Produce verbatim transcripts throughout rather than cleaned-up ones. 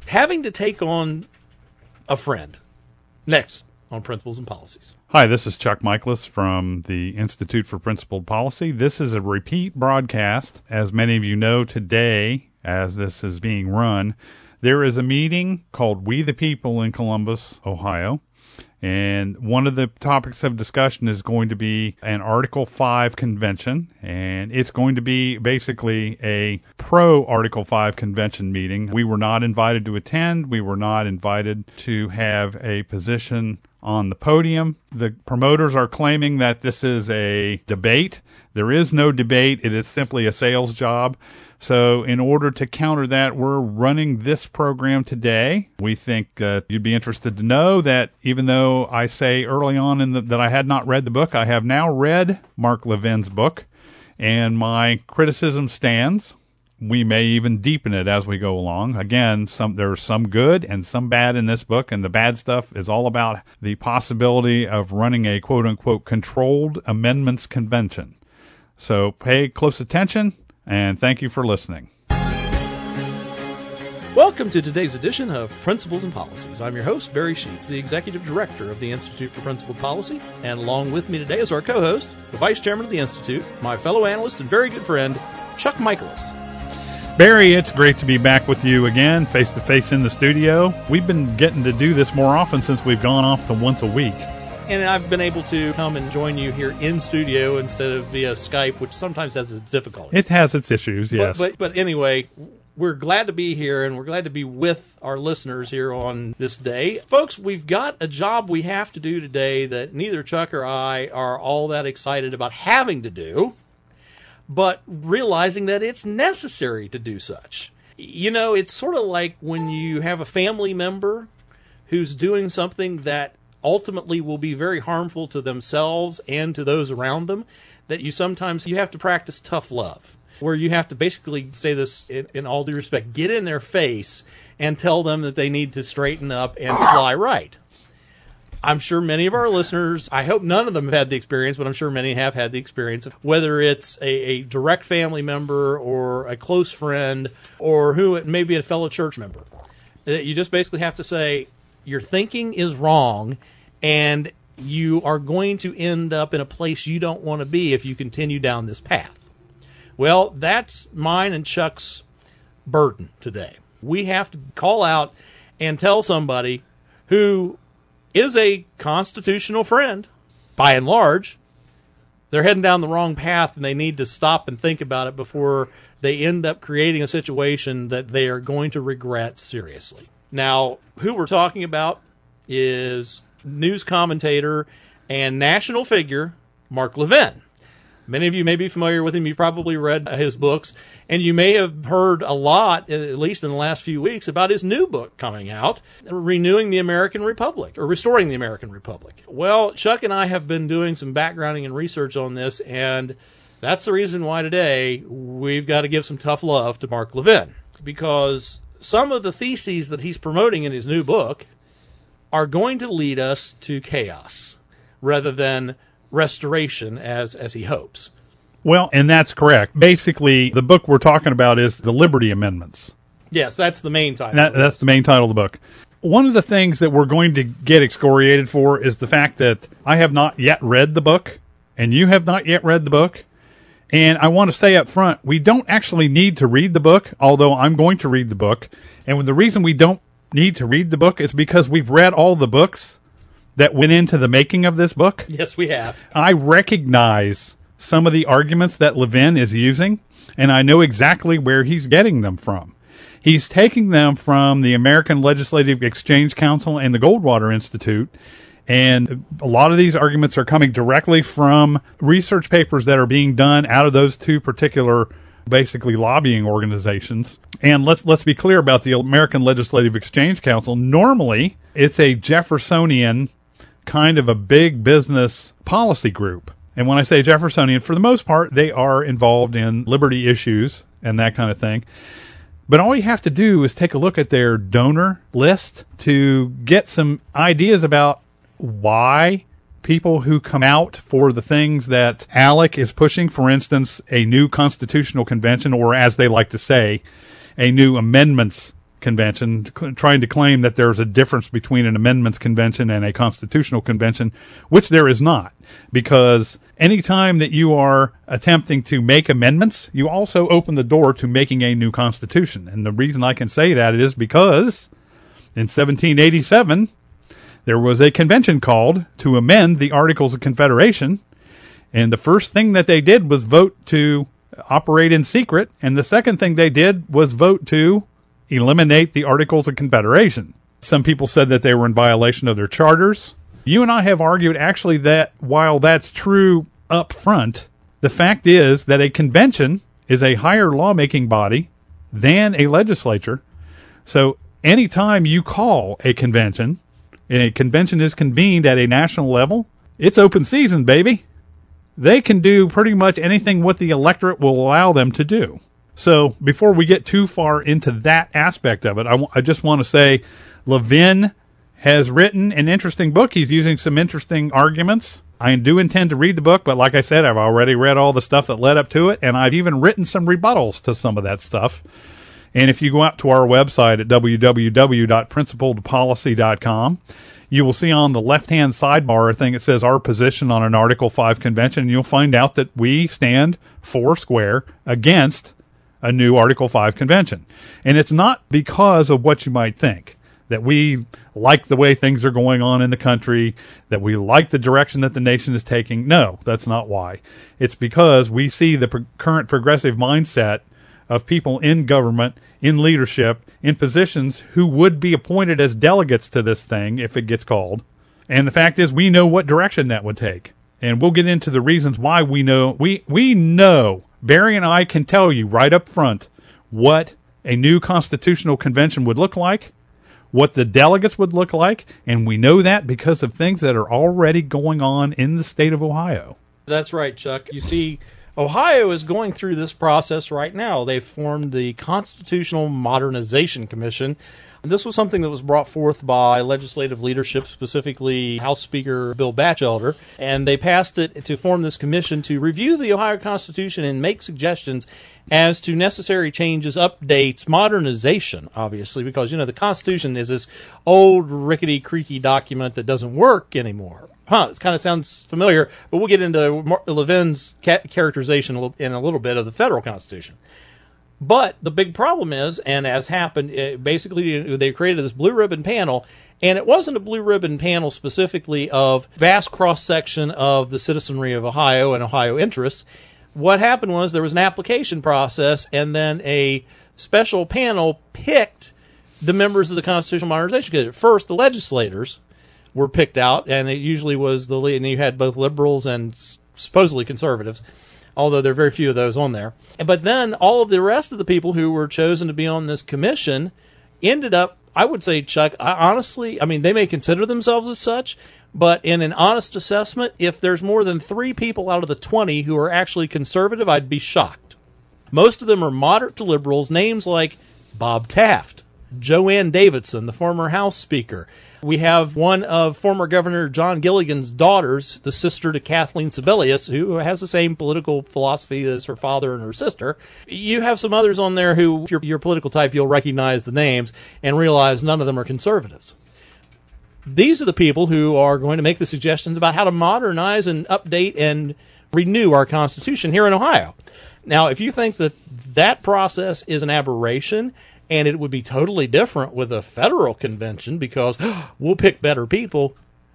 having to take on a friend. Next on Principles and Policies. Hi, this is Chuck Michaelis from the Institute for Principled Policy. This is a repeat broadcast. As many of you know, today, as this is being run, there is a meeting called We the People in Columbus, Ohio. And one of the topics of discussion is going to be an Article five convention, and it's going to be basically a pro-Article five convention meeting. We were not invited to attend. We were not invited to have a position on the podium. The promoters are claiming that this is a debate. There is no debate. It is simply a sales job. So in order to counter that, we're running this program today. We think uh, you'd be interested to know that even though I say early on in the, that I had not read the book, I have now read Mark Levin's book, and my criticism stands. We may even deepen it as we go along. Again, some there's some good and some bad in this book, and the bad stuff is all about the possibility of running a quote-unquote controlled amendments convention. So pay close attention. And thank you for listening. Welcome to today's edition of Principles and Policies. I'm your host, Barry Sheets, the Executive Director of the Institute for Principled Policy. And along with me today is our co-host, the Vice Chairman of the Institute, my fellow analyst and very good friend, Chuck Michaelis. Barry, it's great to be back with you again, face-to-face in the studio. We've been getting to do this more often since we've gone off to once a week. And I've been able to come and join you here in studio instead of via Skype, which sometimes has its difficulties. It has its issues, yes. But, but, but anyway, we're glad to be here, and we're glad to be with our listeners here on this day. Folks, we've got a job we have to do today that neither Chuck or I are all that excited about having to do, but realizing that it's necessary to do such. You know, it's sort of like when you have a family member who's doing something that ultimately will be very harmful to themselves and to those around them, that you sometimes you have to practice tough love, where you have to basically say this in, in all due respect, get in their face and tell them that they need to straighten up and fly right. I'm sure many of our listeners, I hope none of them have had the experience, but I'm sure many have had the experience, whether it's a, a direct family member or a close friend or who it may be a fellow church member. That you just basically have to say, your thinking is wrong, and you are going to end up in a place you don't want to be if you continue down this path. Well, that's mine and Chuck's burden today. We have to call out and tell somebody who is a constitutional friend, by and large, they're heading down the wrong path, and they need to stop and think about it before they end up creating a situation that they are going to regret seriously. Now, who we're talking about is news commentator and national figure Mark Levin. Many of you may be familiar with him. You've probably read his books, and you may have heard a lot, at least in the last few weeks, about his new book coming out, Renewing the American Republic, or Restoring the American Republic. Well, Chuck and I have been doing some backgrounding and research on this, and that's the reason why today we've got to give some tough love to Mark Levin, because some of the theses that he's promoting in his new book are going to lead us to chaos rather than restoration as, as he hopes. Well, and that's correct. Basically, the book we're talking about is the Liberty Amendments. Yes, that's the main title. That, that's the main title of the book. One of the things that we're going to get excoriated for is the fact that I have not yet read the book, and you have not yet read the book. And I want to say up front, we don't actually need to read the book, although I'm going to read the book. And the reason we don't need to read the book is because we've read all the books that went into the making of this book. Yes, we have. I recognize some of the arguments that Levin is using, and I know exactly where he's getting them from. He's taking them from the American Legislative Exchange Council and the Goldwater Institute. And a lot of these arguments are coming directly from research papers that are being done out of those two particular, basically, lobbying organizations. And let's let's be clear about the American Legislative Exchange Council. Normally, it's a Jeffersonian kind of a big business policy group. And when I say Jeffersonian, for the most part, they are involved in liberty issues and that kind of thing. But all you have to do is take a look at their donor list to get some ideas about why people who come out for the things that ALEC is pushing, for instance, a new constitutional convention, or as they like to say, a new amendments convention, cl- trying to claim that there's a difference between an amendments convention and a constitutional convention, which there is not. Because anytime that you are attempting to make amendments, you also open the door to making a new constitution. And the reason I can say that is because in seventeen eighty-seven, there was a convention called to amend the Articles of Confederation. And the first thing that they did was vote to operate in secret. And the second thing they did was vote to eliminate the Articles of Confederation. Some people said that they were in violation of their charters. You and I have argued actually that while that's true up front, the fact is that a convention is a higher lawmaking body than a legislature. So anytime you call a convention, and a convention is convened at a national level, it's open season, baby. They can do pretty much anything what the electorate will allow them to do. So before we get too far into that aspect of it, I, w- I just want to say Levin has written an interesting book. He's using some interesting arguments. I do intend to read the book, but like I said, I've already read all the stuff that led up to it, and I've even written some rebuttals to some of that stuff. And if you go out to our website at w w w dot principled policy dot com, you will see on the left-hand sidebar a thing that says our position on an Article five convention, and you'll find out that we stand four square against a new Article five convention. And it's not because of what you might think, that we like the way things are going on in the country, that we like the direction that the nation is taking. No, that's not why. It's because we see the pro- current progressive mindset of people in government, in leadership, in positions who would be appointed as delegates to this thing if it gets called. And the fact is, we know what direction that would take. And we'll get into the reasons why we know. We, we know, Barry and I can tell you right up front what a new constitutional convention would look like, what the delegates would look like, and we know that because of things that are already going on in the state of Ohio. That's right, Chuck. You see, Ohio is going through this process right now. They've formed the Constitutional Modernization Commission. This was something that was brought forth by legislative leadership, specifically House Speaker Bill Batchelder, and they passed it to form this commission to review the Ohio Constitution and make suggestions as to necessary changes, updates, modernization, obviously, because, you know, the Constitution is this old, rickety, creaky document that doesn't work anymore. Huh, this kind of sounds familiar, but we'll get into Levin's ca- characterization in a little bit of the federal Constitution. But the big problem is, and as happened, it basically they created this blue ribbon panel, and it wasn't a blue ribbon panel specifically of vast cross-section of the citizenry of Ohio and Ohio interests. What happened was there was an application process, and then a special panel picked the members of the Constitutional Modernization Committee. First, the legislators were picked out, and it usually was the lead, and you had both liberals and supposedly conservatives, although there are very few of those on there. But then all of the rest of the people who were chosen to be on this commission ended up, I would say, Chuck, I, honestly, I mean, they may consider themselves as such, but in an honest assessment, if there's more than three people out of the twenty who are actually conservative, I'd be shocked. Most of them are moderate to liberals, names like Bob Taft, Joanne Davidson, the former House Speaker. We have one of former Governor John Gilligan's daughters, the sister to Kathleen Sebelius, who has the same political philosophy as her father and her sister. You have some others on there who, if you're your political type, you'll recognize the names and realize none of them are conservatives. These are the people who are going to make the suggestions about how to modernize and update and renew our Constitution here in Ohio. Now, if you think that that process is an aberration, and it would be totally different with a federal convention because we'll pick better people,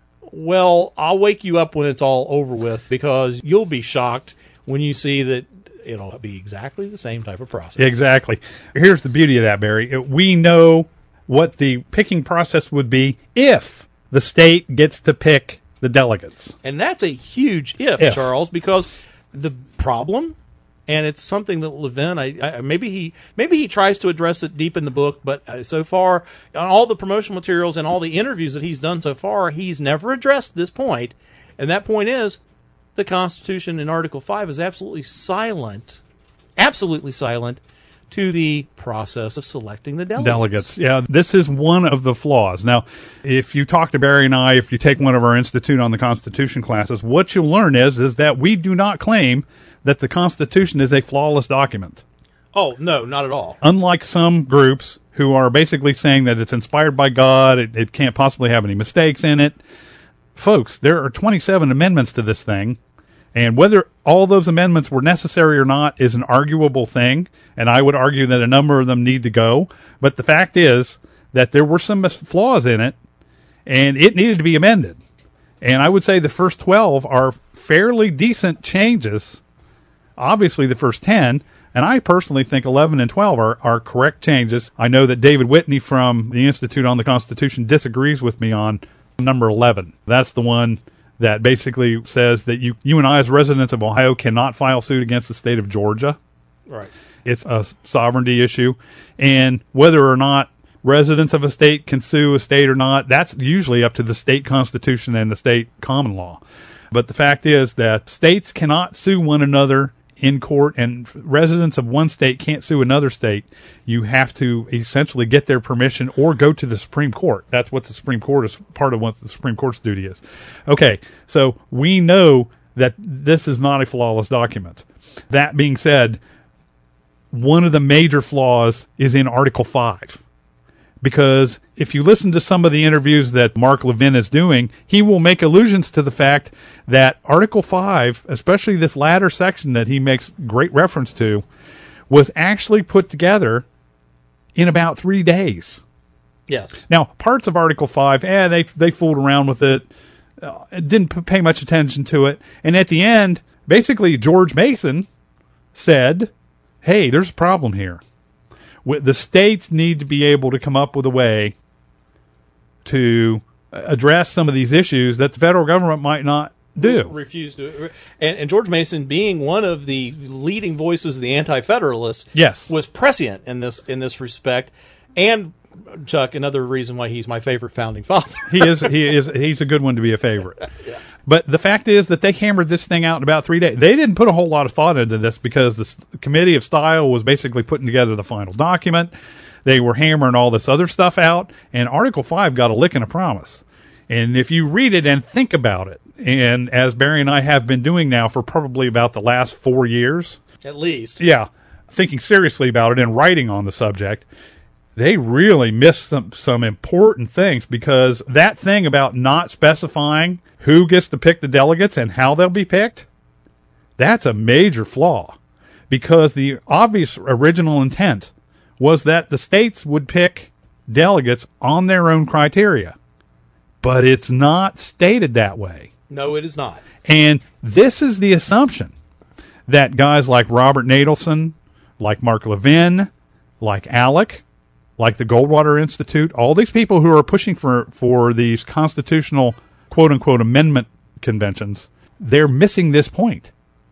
well, I'll wake you up when it's all over with, because you'll be shocked when you see that it'll be exactly the same type of process. Exactly. Here's the beauty of that, Barry. We know what the picking process would be if the state gets to pick the delegates. And that's a huge if, if. Charles, because the problem... And it's something that Levin, I, I, maybe he maybe he tries to address it deep in the book, but uh, so far, on all the promotional materials and all the interviews that he's done so far, he's never addressed this point. And that point is, the Constitution in Article five is absolutely silent, absolutely silent, to the process of selecting the delegates. Delegates, yeah. This is one of the flaws. Now, if you talk to Barry and I, if you take one of our Institute on the Constitution classes, what you'll learn is, is that we do not claim that the Constitution is a flawless document. Oh, no, not at all. Unlike some groups who are basically saying that it's inspired by God, it, it can't possibly have any mistakes in it. Folks, there are twenty-seven amendments to this thing, and whether all those amendments were necessary or not is an arguable thing, and I would argue that a number of them need to go. But the fact is that there were some flaws in it, and it needed to be amended. And I would say the first twelve are fairly decent changes. Obviously, the first ten, and I personally think eleven and twelve are, are correct changes. I know that David Whitney from the Institute on the Constitution disagrees with me on number eleven. That's the one that basically says that you, you and I as residents of Ohio cannot file suit against the state of Georgia. Right. It's a sovereignty issue. And whether or not residents of a state can sue a state or not, that's usually up to the state constitution and the state common law. But the fact is that states cannot sue one another in court, and residents of one state can't sue another state. You have to essentially get their permission or go to the Supreme Court. That's what the Supreme Court is, part of what the Supreme Court's duty is. Okay, so we know that this is not a flawless document. That being said, one of the major flaws is in Article five. Because if you listen to some of the interviews that Mark Levin is doing, he will make allusions to the fact that Article five, especially this latter section that he makes great reference to, was actually put together in about three days. Yes. Now, parts of Article five, eh, they, they fooled around with it, uh, didn't p- pay much attention to it, and at the end, basically George Mason said, hey, there's a problem here. The states need to be able to come up with a way to address some of these issues that the federal government might not do. Refuse to. And, and George Mason, being one of the leading voices of the Anti-Federalists, yes, was prescient in this in this respect. And Chuck, another reason why he's my favorite founding father. he is. He is. He's a good one to be a favorite. Yes. But the fact is that they hammered this thing out in about three days. They didn't put a whole lot of thought into this because the Committee of Style was basically putting together the final document. They were hammering all this other stuff out, and Article five got a lick and a promise. And if you read it and think about it, and as Barry and I have been doing now for probably about the last four years. At least. Yeah. Thinking seriously about it and writing on the subject, they really missed some, some important things, because that thing about not specifying who gets to pick the delegates and how they'll be picked, that's a major flaw, because the obvious original intent was that the states would pick delegates on their own criteria. But it's not stated that way. No, it is not. And this is the assumption that guys like Robert Nadelson, like Mark Levin, like Alec, like the Goldwater Institute, all these people who are pushing for, for these constitutional quote-unquote amendment conventions, they're missing this point.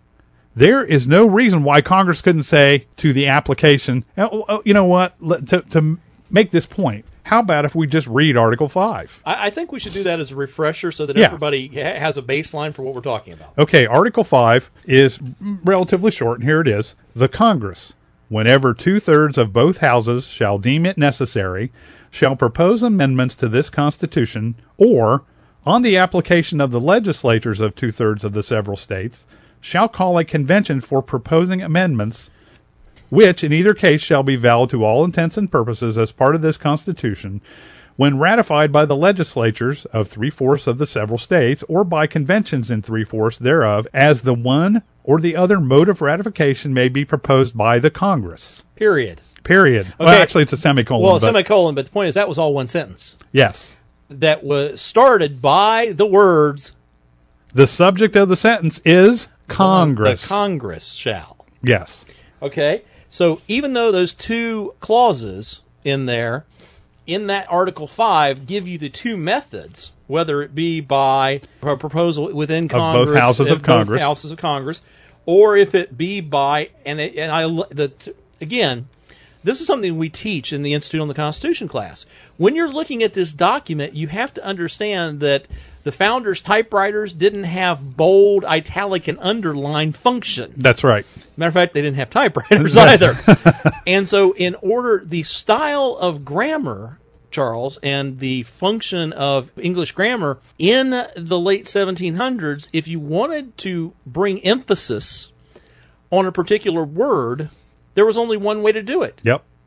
There is no reason why Congress couldn't say to the application, oh, you know what, to, to make this point, how about if we just read Article five? I, I think we should do that as a refresher so that yeah. everybody ha- has a baseline for what we're talking about. Okay, Article five is relatively short, and here it is. The Congress, whenever two-thirds of both houses shall deem it necessary, shall propose amendments to this Constitution, or, on the application of the legislatures of two-thirds of the several states, shall call a convention for proposing amendments, which in either case shall be valid to all intents and purposes as part of this Constitution, when ratified by the legislatures of three-fourths of the several states, or by conventions in three-fourths thereof, as the one or the other mode of ratification may be proposed by the Congress. Period. Period. Okay. Well, actually, it's a semicolon. Well, a but semicolon, but the point is that was all one sentence. Yes. That was started by the words, the subject of the sentence is Congress. The Congress shall. Yes. Okay? So even though those two clauses in there, in that Article five, give you the two methods, whether it be by a proposal within Congress, of both houses of both Congress, houses of Congress, or if it be by, and it, and I the again, this is something we teach in the Institute on the Constitution class. When you're looking at this document, you have to understand that the founders' typewriters didn't have bold, italic, and underline function. That's right. Matter of fact, they didn't have typewriters either. And so in order, the style of grammar, Charles, and the function of English grammar in the late seventeen hundreds, if you wanted to bring emphasis on a particular word, there was only one way to do it. Yep.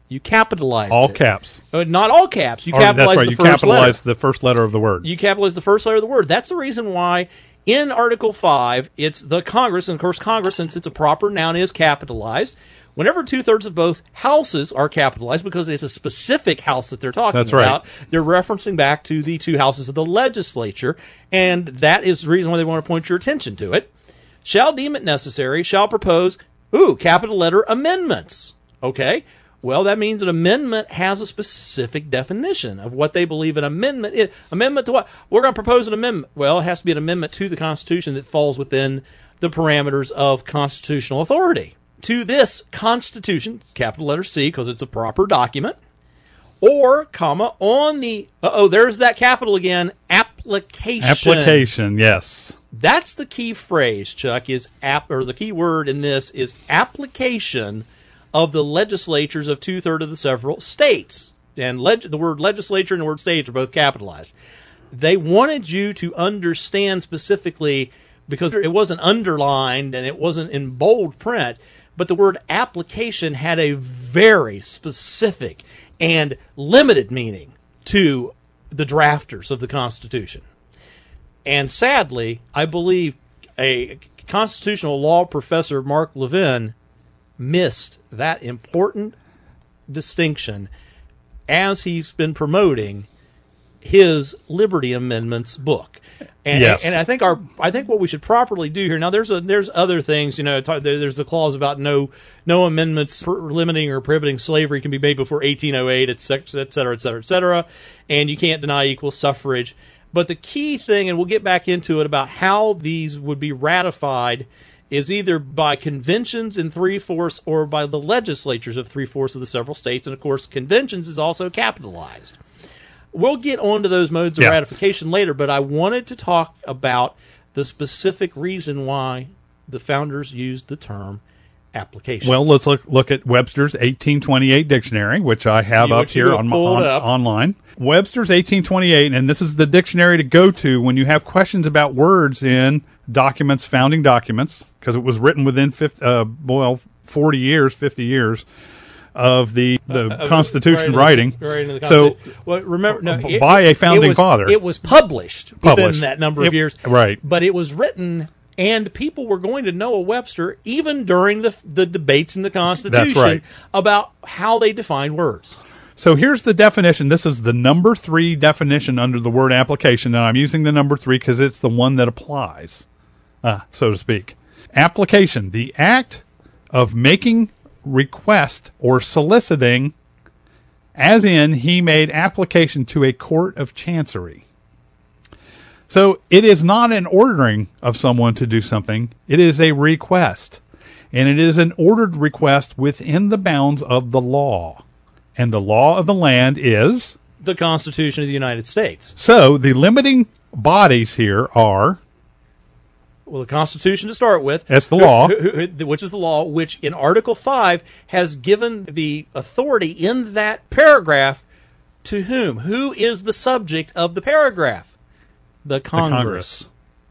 You capitalized All it. caps. Uh, not all caps. You Or, capitalized that's right, the you first capitalized letter. the first letter of the word. You capitalize the first letter of the word. That's the reason why in Article five, it's the Congress, and of course Congress, since it's a proper noun, is capitalized. Whenever two-thirds of both houses are capitalized, because it's a specific house that they're talking That's right. about, they're referencing back to the two houses of the legislature, and that is the reason why they want to point your attention to it. Shall deem it necessary, shall propose, ooh, capital letter amendments. Okay? Well, that means an amendment has a specific definition of what they believe an amendment is. Amendment to what? We're going to propose an amendment. Well, it has to be an amendment to the Constitution that falls within the parameters of constitutional authority. To this Constitution, capital letter C, because it's a proper document, or, comma, on the, uh-oh, there's that capital again, application. Application, yes. That's the key phrase, Chuck, is app, or the key word in this is application of the legislatures of two-thirds of the several states. And leg- the word legislature and the word states are both capitalized. They wanted you to understand specifically, because it wasn't underlined and it wasn't in bold print, but the word application had a very specific and limited meaning to the drafters of the Constitution. And sadly, I believe a constitutional law professor, Mark Levin, missed that important distinction as he's been promoting his Liberty Amendments book. And, yes. and I think our I think what we should properly do here, now there's a, there's other things, you know, there, there's the clause about no no amendments per, limiting or prohibiting slavery can be made before eighteen oh eight, et cetera, et cetera, et cetera, et cetera, and you can't deny equal suffrage. But the key thing, and we'll get back into it, about how these would be ratified is either by conventions in three-fourths or by the legislatures of three-fourths of the several states. And, of course, conventions is also capitalized. We'll get on to those modes of yeah. ratification later, but I wanted to talk about the specific reason why the founders used the term application. Well, let's look look at Webster's eighteen twenty-eight dictionary, which I have You- up which you here have on, my, pulled on up. online. Webster's eighteen twenty-eight, and this is the dictionary to go to when you have questions about words in documents, founding documents, because it was written within fifty, uh, well, forty years, fifty years of the, the Uh, Constitution right writing. into the- right into the so, Constitution. Well, remember, no, it- by a it founding was- father. It was published, Published. within that number of It- years. right. But it was written, and people were going to Noah Webster even during the the debates in the Constitution right. about how they define words. So here's the definition. This is the number three definition under the word application, and I'm using the number three because it's the one that applies, uh, so to speak. Application, the act of making request or soliciting, as in he made application to a court of chancery. So it is not an ordering of someone to do something. It is a request, and it is an ordered request within the bounds of the law. And the law of the land is? The Constitution of the United States. So the limiting bodies here are? Well, the Constitution to start with. That's the law. who- who- who- Which is the law, which in Article five has given the authority in that paragraph to whom? Who is the subject of the paragraph? The Congress. The Congress.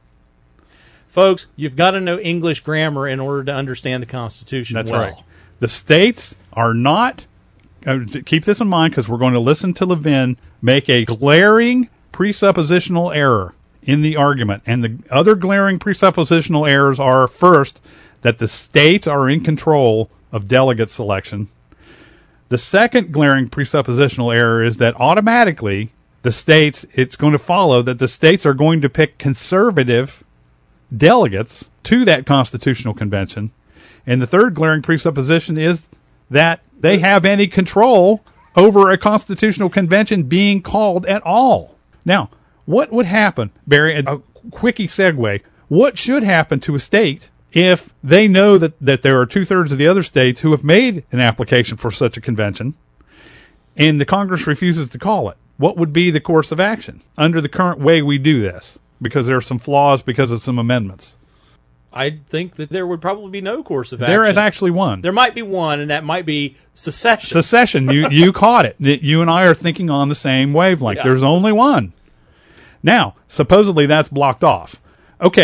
Folks, you've got to know English grammar in order to understand the Constitution That's well. right. The states are not, uh, keep this in mind because we're going to listen to Levin make a glaring presuppositional error in the argument. And the other glaring presuppositional errors are, first, that the states are in control of delegate selection. The second glaring presuppositional error is that automatically the states, it's going to follow that the states are going to pick conservative delegates to that constitutional convention. And the third glaring presupposition is that they have any control over a constitutional convention being called at all. Now, what would happen, Barry, a quickie segue, what should happen to a state if they know that, that there are two-thirds of the other states who have made an application for such a convention and the Congress refuses to call it? What would be the course of action under the current way we do this? Because there are some flaws because of some amendments. I think that there would probably be no course of action. There is actually one. There might be one, and that might be secession. Secession. You you caught it. You and I are thinking on the same wavelength. Yeah. There's only one. Now, supposedly that's blocked off. Okay,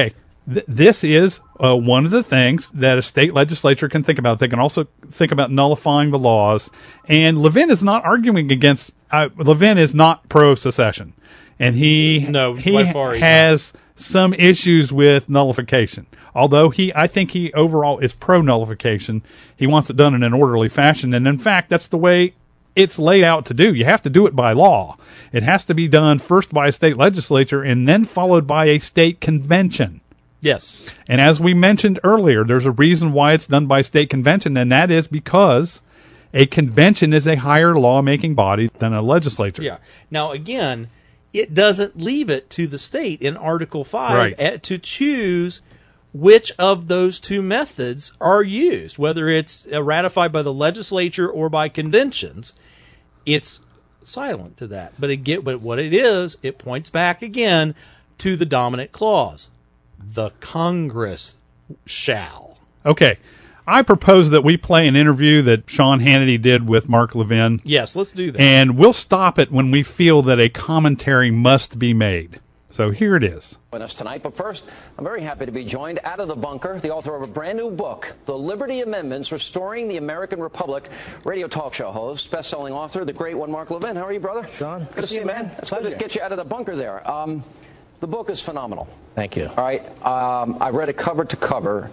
th- this is uh, one of the things that a state legislature can think about. They can also think about nullifying the laws. And Levin is not arguing against, uh, Levin is not pro-secession. And he, no, he by far he's has some issues with nullification. Although he, I think he overall is pro-nullification. He wants it done in an orderly fashion. And in fact, that's the way it's laid out to do. You have to do it by law. It has to be done first by a state legislature and then followed by a state convention. Yes. And as we mentioned earlier, there's a reason why it's done by state convention, and that is because a convention is a higher lawmaking body than a legislature. Yeah. Now, again, it doesn't leave it to the state in Article five Right. at, to choose which of those two methods are used, whether it's uh, ratified by the legislature or by conventions. It's silent to that. But, again, but what it is, it points back again to the dominant clause. The Congress shall. Okay. I propose that we play an interview that Sean Hannity did with Mark Levin. Yes, let's do that. And we'll stop it when we feel that a commentary must be made. So here it is. With us tonight, but first, I'm very happy to be joined out of the bunker, the author of a brand new book, The Liberty Amendments, Restoring the American Republic, radio talk show host, best-selling author, the great one, Mark Levin. How are you, brother? John, good to see you, man. It's good to get you out of the bunker there. Um, the book is phenomenal. Thank you. All right, um, I read it cover to cover.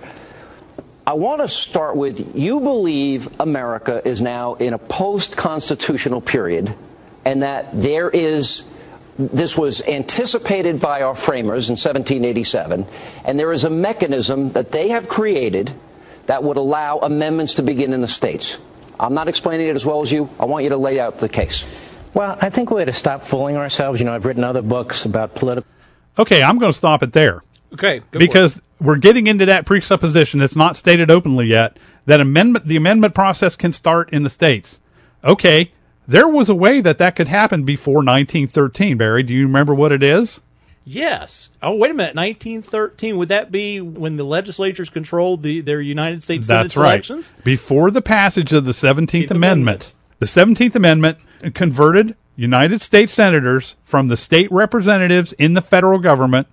I want to start with, you believe America is now in a post-constitutional period, and that there is... This was anticipated by our framers in seventeen eighty-seven, and there is a mechanism that they have created that would allow amendments to begin in the states. I'm not explaining it as well as you. I want you to lay out the case. Well, I think we had to stop fooling ourselves. You know, I've written other books about political... Okay, I'm going to stop it there. Okay, go because we're getting into that presupposition that's not stated openly yet, that amendment, the amendment process can start in the states. Okay. There was a way that that could happen before nineteen thirteen, Barry. Do you remember what it is? Yes. Oh, wait a minute. nineteen thirteen, would that be when the legislatures controlled the, their United States Senate That's right. elections? Before the passage of the seventeenth The Amendment, amendment. the seventeenth Amendment converted United States senators from the state representatives in the federal government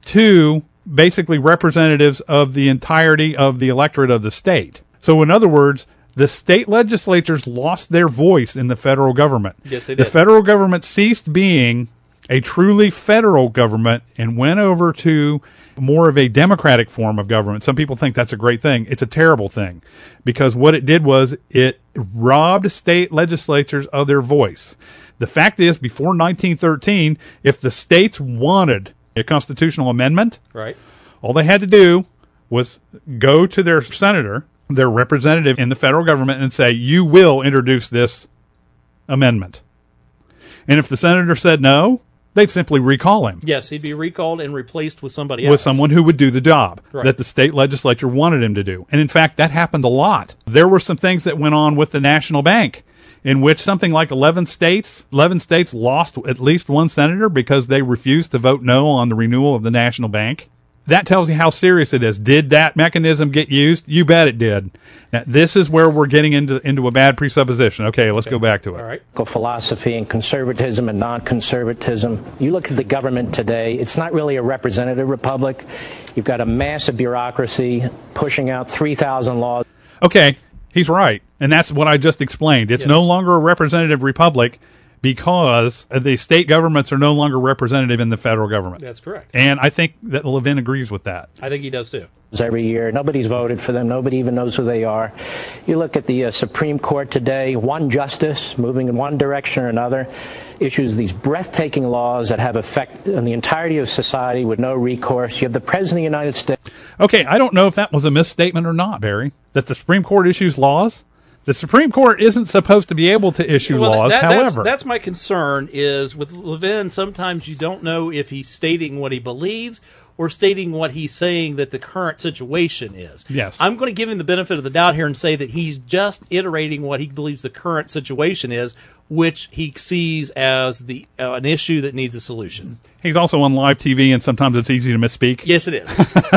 to basically representatives of the entirety of the electorate of the state. So in other words, the state legislatures lost their voice in the federal government. Yes, they The did. federal government ceased being a truly federal government and went over to more of a democratic form of government. Some people think that's a great thing. It's a terrible thing because what it did was it robbed state legislatures of their voice. The fact is, before nineteen thirteen, if the states wanted a constitutional amendment, Right. all they had to do was go to their senator, their representative in the federal government, and say, you will introduce this amendment. And if the senator said no, they'd simply recall him Yes, he'd be recalled and replaced with somebody else. with someone who would do the job Right. that the state legislature wanted him to do. And in fact, that happened a lot. There were some things that went on with the national bank in which something like eleven states, eleven states lost at least one senator because they refused to vote no on the renewal of the national bank. That tells you how serious it is. Did that mechanism get used? You bet it did. Now, this is where we're getting into into a bad presupposition. Okay, let's go back to it. All right. philosophy and conservatism and non-conservatism. You look at the government today, it's not really a representative republic. You've got a massive bureaucracy pushing out three thousand laws. Okay, he's right. And that's what I just explained. It's Yes. no longer a representative republic because the state governments are no longer representative in the federal government. That's correct. And I think that Levin agrees with that. I think he does too. Every year. Nobody's voted for them. Nobody even knows who they are. You look at the uh, Supreme Court today, one justice moving in one direction or another issues these breathtaking laws that have effect on the entirety of society with no recourse. You have the President of the United States. Okay, I don't know if that was a misstatement or not, Barry, that the Supreme Court issues laws. The Supreme Court isn't supposed to be able to issue Well, laws, that- however. That's, that's my concern is with Levin, sometimes you don't know if he's stating what he believes or stating what he's saying that the current situation is. Yes. I'm going to give him the benefit of the doubt here and say that he's just iterating what he believes the current situation is, which he sees as the uh, an issue that needs a solution. He's also on live T V, and sometimes it's easy to misspeak. Yes, it is.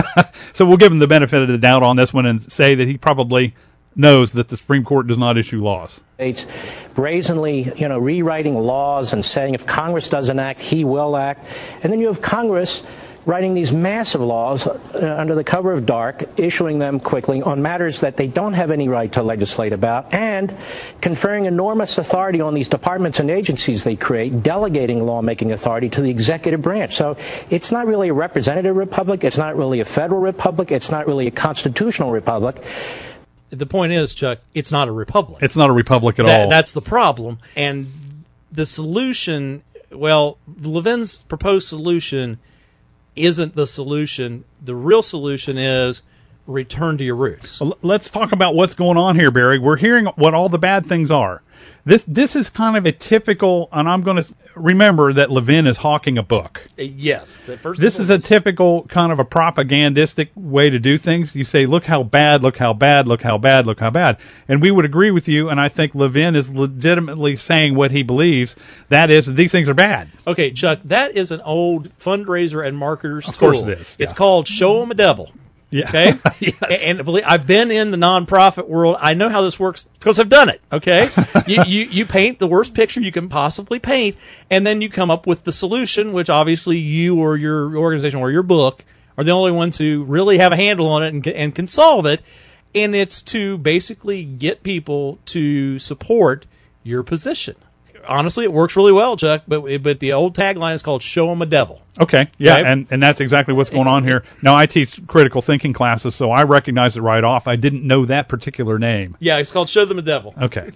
So we'll give him the benefit of the doubt on this one and say that he probably knows that the Supreme Court does not issue laws. States brazenly, you know, rewriting laws and saying if Congress doesn't act, he will act. And then you have Congress writing these massive laws uh, under the cover of dark, issuing them quickly on matters that they don't have any right to legislate about, and conferring enormous authority on these departments and agencies they create, delegating lawmaking authority to the executive branch. So it's not really a representative republic. It's not really a federal republic. It's not really a constitutional republic. The point is, Chuck, it's not a republic. It's not a republic at That- all. That's the problem. And the solution, well, Levin's proposed solution isn't the solution. The real solution is return to your roots. Well, let's talk about what's going on here, Barry. We're hearing what all the bad things are. This this is kind of a typical, and I'm going to remember that Levin is hawking a book. Uh, Yes. The first This is a typical kind of a propagandistic way to do things. You say, look how bad, look how bad, look how bad, look how bad. And we would agree with you, and I think Levin is legitimately saying what he believes. That is, that these things are bad. Okay, Chuck, that is an old fundraiser and marketer's Of course tool. it is, It's yeah. called Show 'em a Devil. Yeah. Okay? Yes. And, and believe, I've been in the nonprofit world. I know how this works because I've done it. Okay? you, you, you paint the worst picture you can possibly paint, and then you come up with the solution, which obviously you or your organization or your book are the only ones who really have a handle on it and, can- and can solve it. And it's to basically get people to support your position. Honestly, it works really well, Chuck, but but the old tagline is called Show 'em a Devil. Okay, yeah, Okay. and, and that's exactly what's going on here. Now, I teach critical thinking classes, so I recognize it right off. I didn't know that particular name. Yeah, it's called Show Them a Devil. Okay.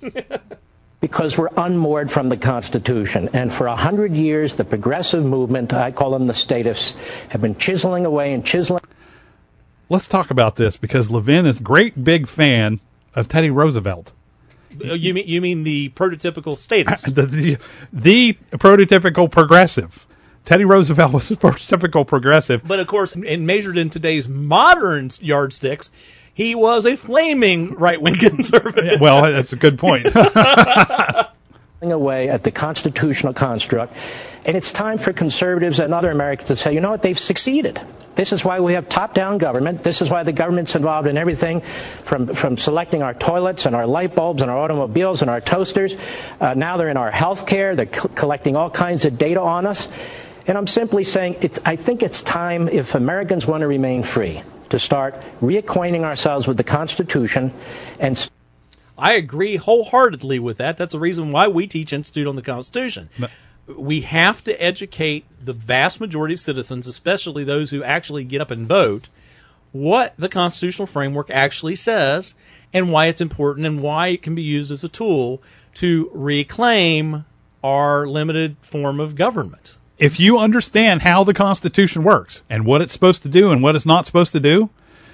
Because we're unmoored from the Constitution. And for a hundred years, the progressive movement, I call them the statists, have been chiseling away and chiseling. Let's talk about this, because Levin is a great big fan of Teddy Roosevelt. You mean you mean the prototypical statist? the, the, the prototypical progressive. Teddy Roosevelt was a prototypical progressive. But of course, and measured in today's modern yardsticks, he was a flaming right-wing conservative. Well, that's a good point. away at the constitutional construct. And it's time for conservatives and other Americans to say, you know what, they've succeeded. This is why we have top-down government. This is why the government's involved in everything from, from selecting our toilets and our light bulbs and our automobiles and our toasters. Uh, now they're in our health care. They're co- collecting all kinds of data on us. And I'm simply saying, it's, I think it's time, if Americans want to remain free, to start reacquainting ourselves with the Constitution and sp- I agree wholeheartedly with that. That's the reason why we teach Institute on the Constitution. We have to educate the vast majority of citizens, especially those who actually get up and vote, what the constitutional framework actually says and why it's important and why it can be used as a tool to reclaim our limited form of government. If you understand how the Constitution works and what it's supposed to do and what it's not supposed to do,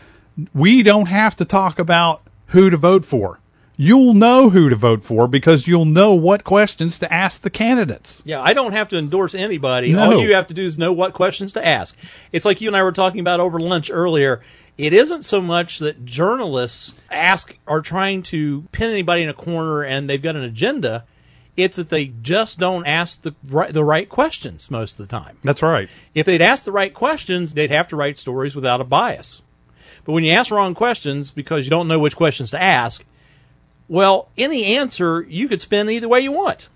we don't have to talk about who to vote for. You'll know who to vote for because you'll know what questions to ask the candidates. Yeah, I don't have to endorse anybody. No. All you have to do is know what questions to ask. It's like you and I were talking about over lunch earlier. It isn't so much that journalists ask are trying to pin anybody in a corner and they've got an agenda. It's that they just don't ask the right, the right questions most of the time. That's right. If they'd ask the right questions, they'd have to write stories without a bias. But when you ask wrong questions because you don't know which questions to ask, well, any answer you could spin either way you want.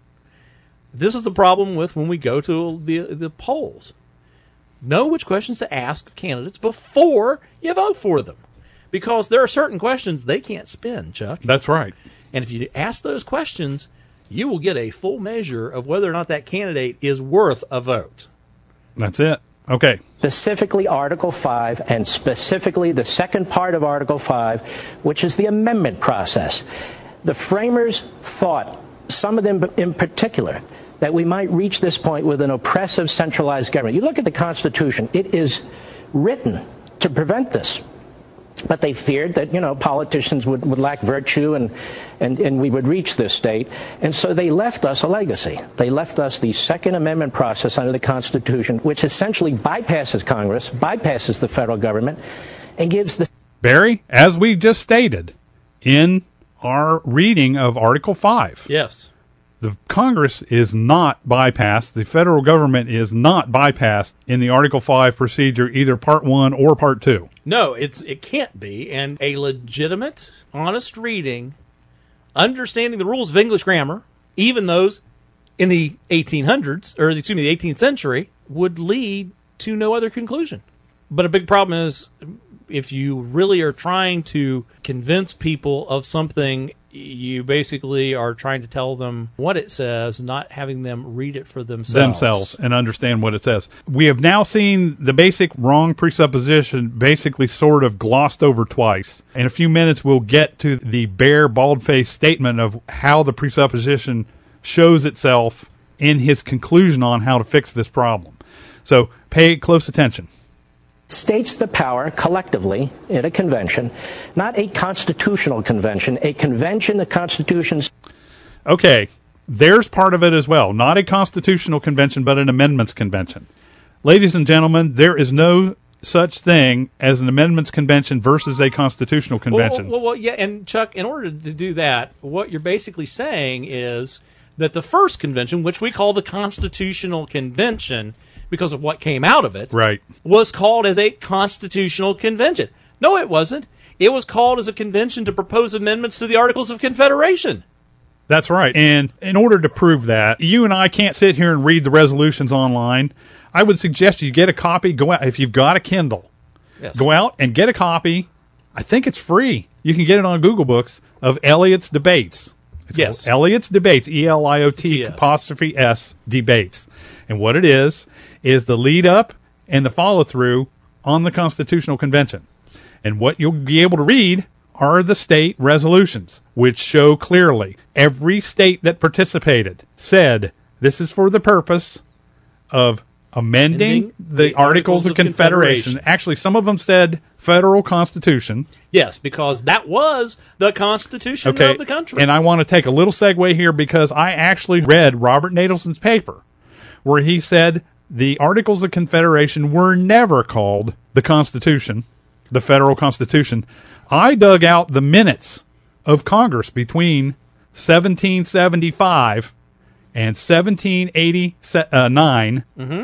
This is the problem with when we go to the the polls. Know which questions to ask of candidates before you vote for them. Because there are certain questions they can't spin, Chuck. That's right. And if you ask those questions, you will get a full measure of whether or not that candidate is worth a vote. That's it. Okay. specifically Article five, and specifically the second part of Article five, which is the amendment process. The framers thought, some of them in particular, that we might reach this point with an oppressive centralized government. You look at the Constitution, it is written to prevent this. But they feared that, you know, politicians would, would lack virtue and, and, and we would reach this state. And so they left us a legacy. They left us the Second Amendment process under the Constitution, which essentially bypasses Congress, bypasses the federal government, and gives the... Barry, as we just stated in our reading of Article five, Yes. the Congress is not bypassed. The federal government is not bypassed in the Article five procedure, either Part one or Part two. No, it's it can't be. And a legitimate, honest reading, understanding the rules of English grammar, even those in the eighteen hundreds, or excuse me, the eighteenth century, would lead to no other conclusion. But a big problem is if you really are trying to convince people of something, you basically are trying to tell them what it says, not having them read it for themselves. Themselves and understand what it says. We have now seen the basic wrong presupposition basically sort of glossed over twice. In a few minutes, we'll get to the bare, bald-faced statement of how the presupposition shows itself in his conclusion on how to fix this problem. So pay close attention. States the power collectively in a convention, not a constitutional convention, a convention the Constitution's. Okay, there's part of it as well. Not a constitutional convention, but an amendments convention. Ladies and gentlemen, there is no such thing as an amendments convention versus a constitutional convention. Well, well, well, yeah, and Chuck, in order to do that, what you're basically saying is that the first convention, which we call the Constitutional Convention, because of what came out of it, right, was called as a constitutional convention. No, it wasn't. It was called as a convention to propose amendments to the Articles of Confederation. That's right. And in order to prove that, you and I can't sit here and read the resolutions online. I would suggest you get a copy. Go out if you've got a Kindle. Yes. Go out and get a copy. I think it's free. You can get it on Google Books of Eliot's Debates. It's yes. Eliot's Debates, E L I O T apostrophe S, Debates. And what it is, is the lead up and the follow through on the Constitutional Convention. And what you'll be able to read are the state resolutions, which show clearly every state that participated said this is for the purpose of amending Ending the, the Articles, Articles of of Confederation. Confederation. Actually, some of them said federal constitution. Yes, because that was the Constitution Okay, of the country. and I want to take a little segue here because I actually read Robert Nadelson's paper where he said the Articles of Confederation were never called the Constitution, the federal Constitution. I dug out the minutes of Congress between seventeen seventy-five and seventeen eighty-nine. Mm-hmm.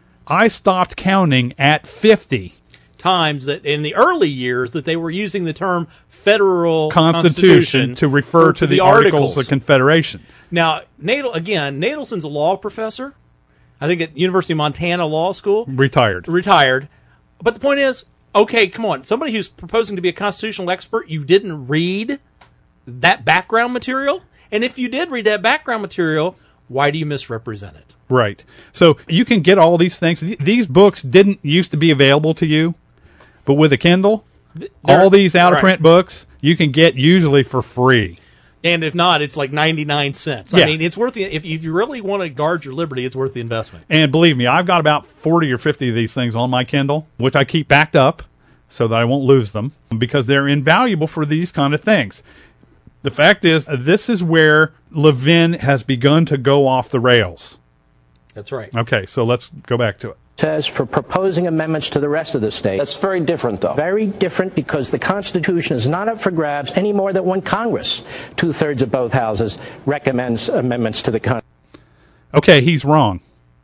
I stopped counting at fifty times that in the early years that they were using the term federal Constitution, Constitution to refer to, to the, the Articles. Articles of Confederation. Now, Nadel, again, Nadelson's a law professor, I think at University of Montana Law School. Retired. Retired. But the point is, okay, come on. Somebody who's proposing to be a constitutional expert, you didn't read that background material? And if you did read that background material, why do you misrepresent it? Right. So you can get all these things. These books didn't used to be available to you, but with a Kindle, They're, all these out-of-print right. books you can get usually for free. And if not, it's like ninety-nine cents. Yeah. I mean, it's worth the, if, if you really want to guard your liberty, it's worth the investment. And believe me, I've got about forty or fifty of these things on my Kindle, which I keep backed up so that I won't lose them because they're invaluable for these kind of things. The fact is, this is where Levin has begun to go off the rails. That's right. Okay, so let's go back to it. Says for proposing amendments to the rest of the state. That's very different, though. Very different because the Constitution is not up for grabs any more than when Congress, two-thirds of both houses, recommends amendments to the Constitution. Okay, he's wrong.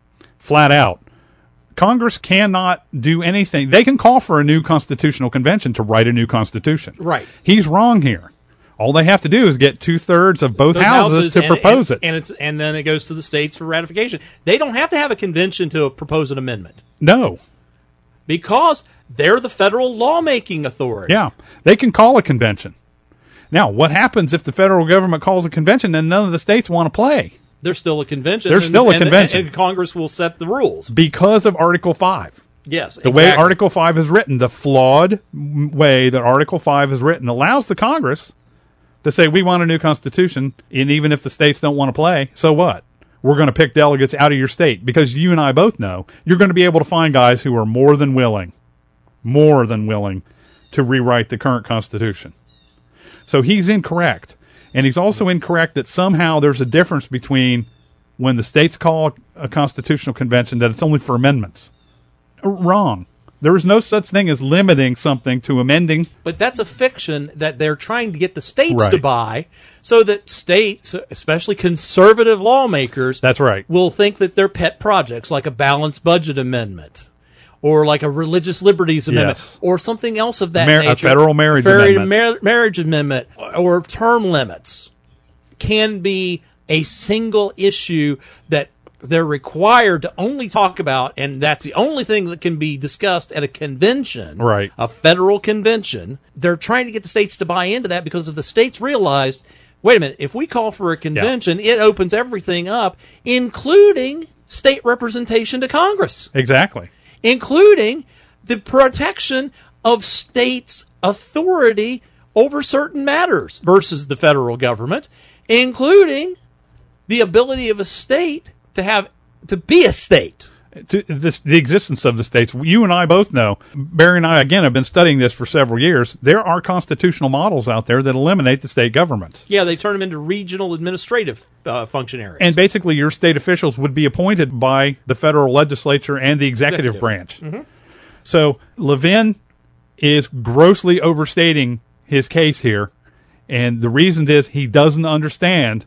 Flat out. Congress cannot do anything. They can call for a new constitutional convention to write a new constitution. Right. He's wrong here. All they have to do is get two-thirds of both houses, houses, to and, propose and, it. And, it's, and then it goes to the states for ratification. They don't have to have a convention to propose an amendment. No. Because they're the federal lawmaking authority. Yeah. They can call a convention. Now, what happens if the federal government calls a convention and none of the states want to play? There's still a convention. There's and, still a and, convention. And, and Congress will set the rules. Because of Article five. Yes, The exactly. way Article five is written, the flawed way that Article five is written allows the Congress to say, we want a new constitution, and even if the states don't want to play, so what? We're going to pick delegates out of your state, because you and I both know you're going to be able to find guys who are more than willing, more than willing to rewrite the current Constitution. So he's incorrect. And he's also incorrect that somehow there's a difference between when the states call a constitutional convention that it's only for amendments. Wrong. There is no such thing as limiting something to amending. But that's a fiction that they're trying to get the states Right. to buy so that states, especially conservative lawmakers, That's right. will think that they're pet projects like a balanced budget amendment or like a religious liberties amendment Yes. or something else of that Mar- a nature. federal marriage Federal amendment. mar- marriage amendment or term limits can be a single issue that they're required to only talk about, and that's the only thing that can be discussed at a convention, right. a federal convention. They're trying to get the states to buy into that because if the states realized, wait a minute, if we call for a convention, yeah. it opens everything up, including state representation to Congress. Exactly. Including the protection of states' authority over certain matters versus the federal government, including the ability of a state to have to be a state. To this, the existence of the states. You and I both know, Barry and I, again, have been studying this for several years. There are constitutional models out there that eliminate the state governments. Yeah, they turn them into regional administrative uh, functionaries. And basically, your state officials would be appointed by the federal legislature and the executive, executive. branch. Mm-hmm. So Levin is grossly overstating his case here, and the reason is he doesn't understand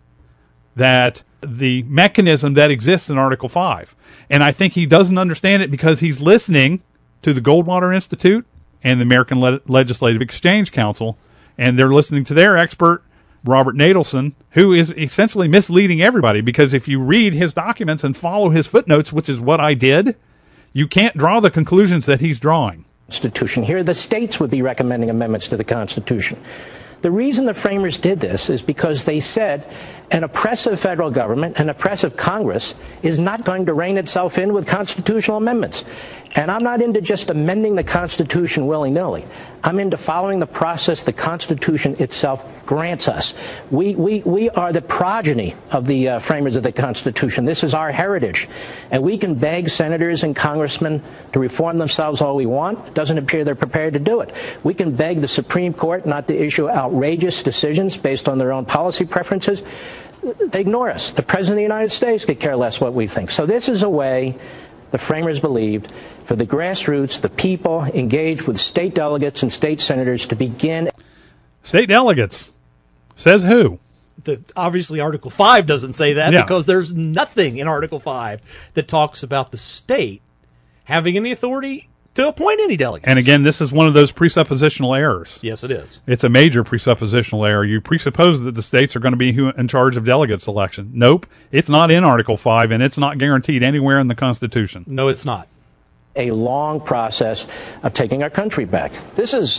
that the mechanism that exists in Article five. And I think he doesn't understand it because he's listening to the Goldwater Institute and the American Le- Legislative Exchange Council, and they're listening to their expert, Robert Nadelson, who is essentially misleading everybody, because if you read his documents and follow his footnotes, which is what I did, you can't draw the conclusions that he's drawing. Constitution. Here, the states would be recommending amendments to the Constitution. The reason the framers did this is because they said an oppressive federal government, an oppressive Congress, is not going to rein itself in with constitutional amendments. And I'm not into just amending the Constitution willy-nilly. I'm into following the process the Constitution itself grants us. We we we are the progeny of the uh, framers of the Constitution. This is our heritage. And we can beg senators and congressmen to reform themselves all we want. It doesn't appear they're prepared to do it. We can beg the Supreme Court not to issue outrageous decisions based on their own policy preferences. They ignore us. The President of the United States could care less what we think. So this is a way, the framers believed, for the grassroots, the people engaged with state delegates and state senators to begin. State delegates? Says who? The, obviously, Article five doesn't say that yeah. because there's nothing in Article five that talks about the state having any authority to appoint any delegates. And again, this is one of those presuppositional errors. Yes, it is. It's a major presuppositional error. You presuppose that the states are going to be in charge of delegate selection. Nope. It's not in Article five, and it's not guaranteed anywhere in the Constitution. No, it's not. A long process of taking our country back. This is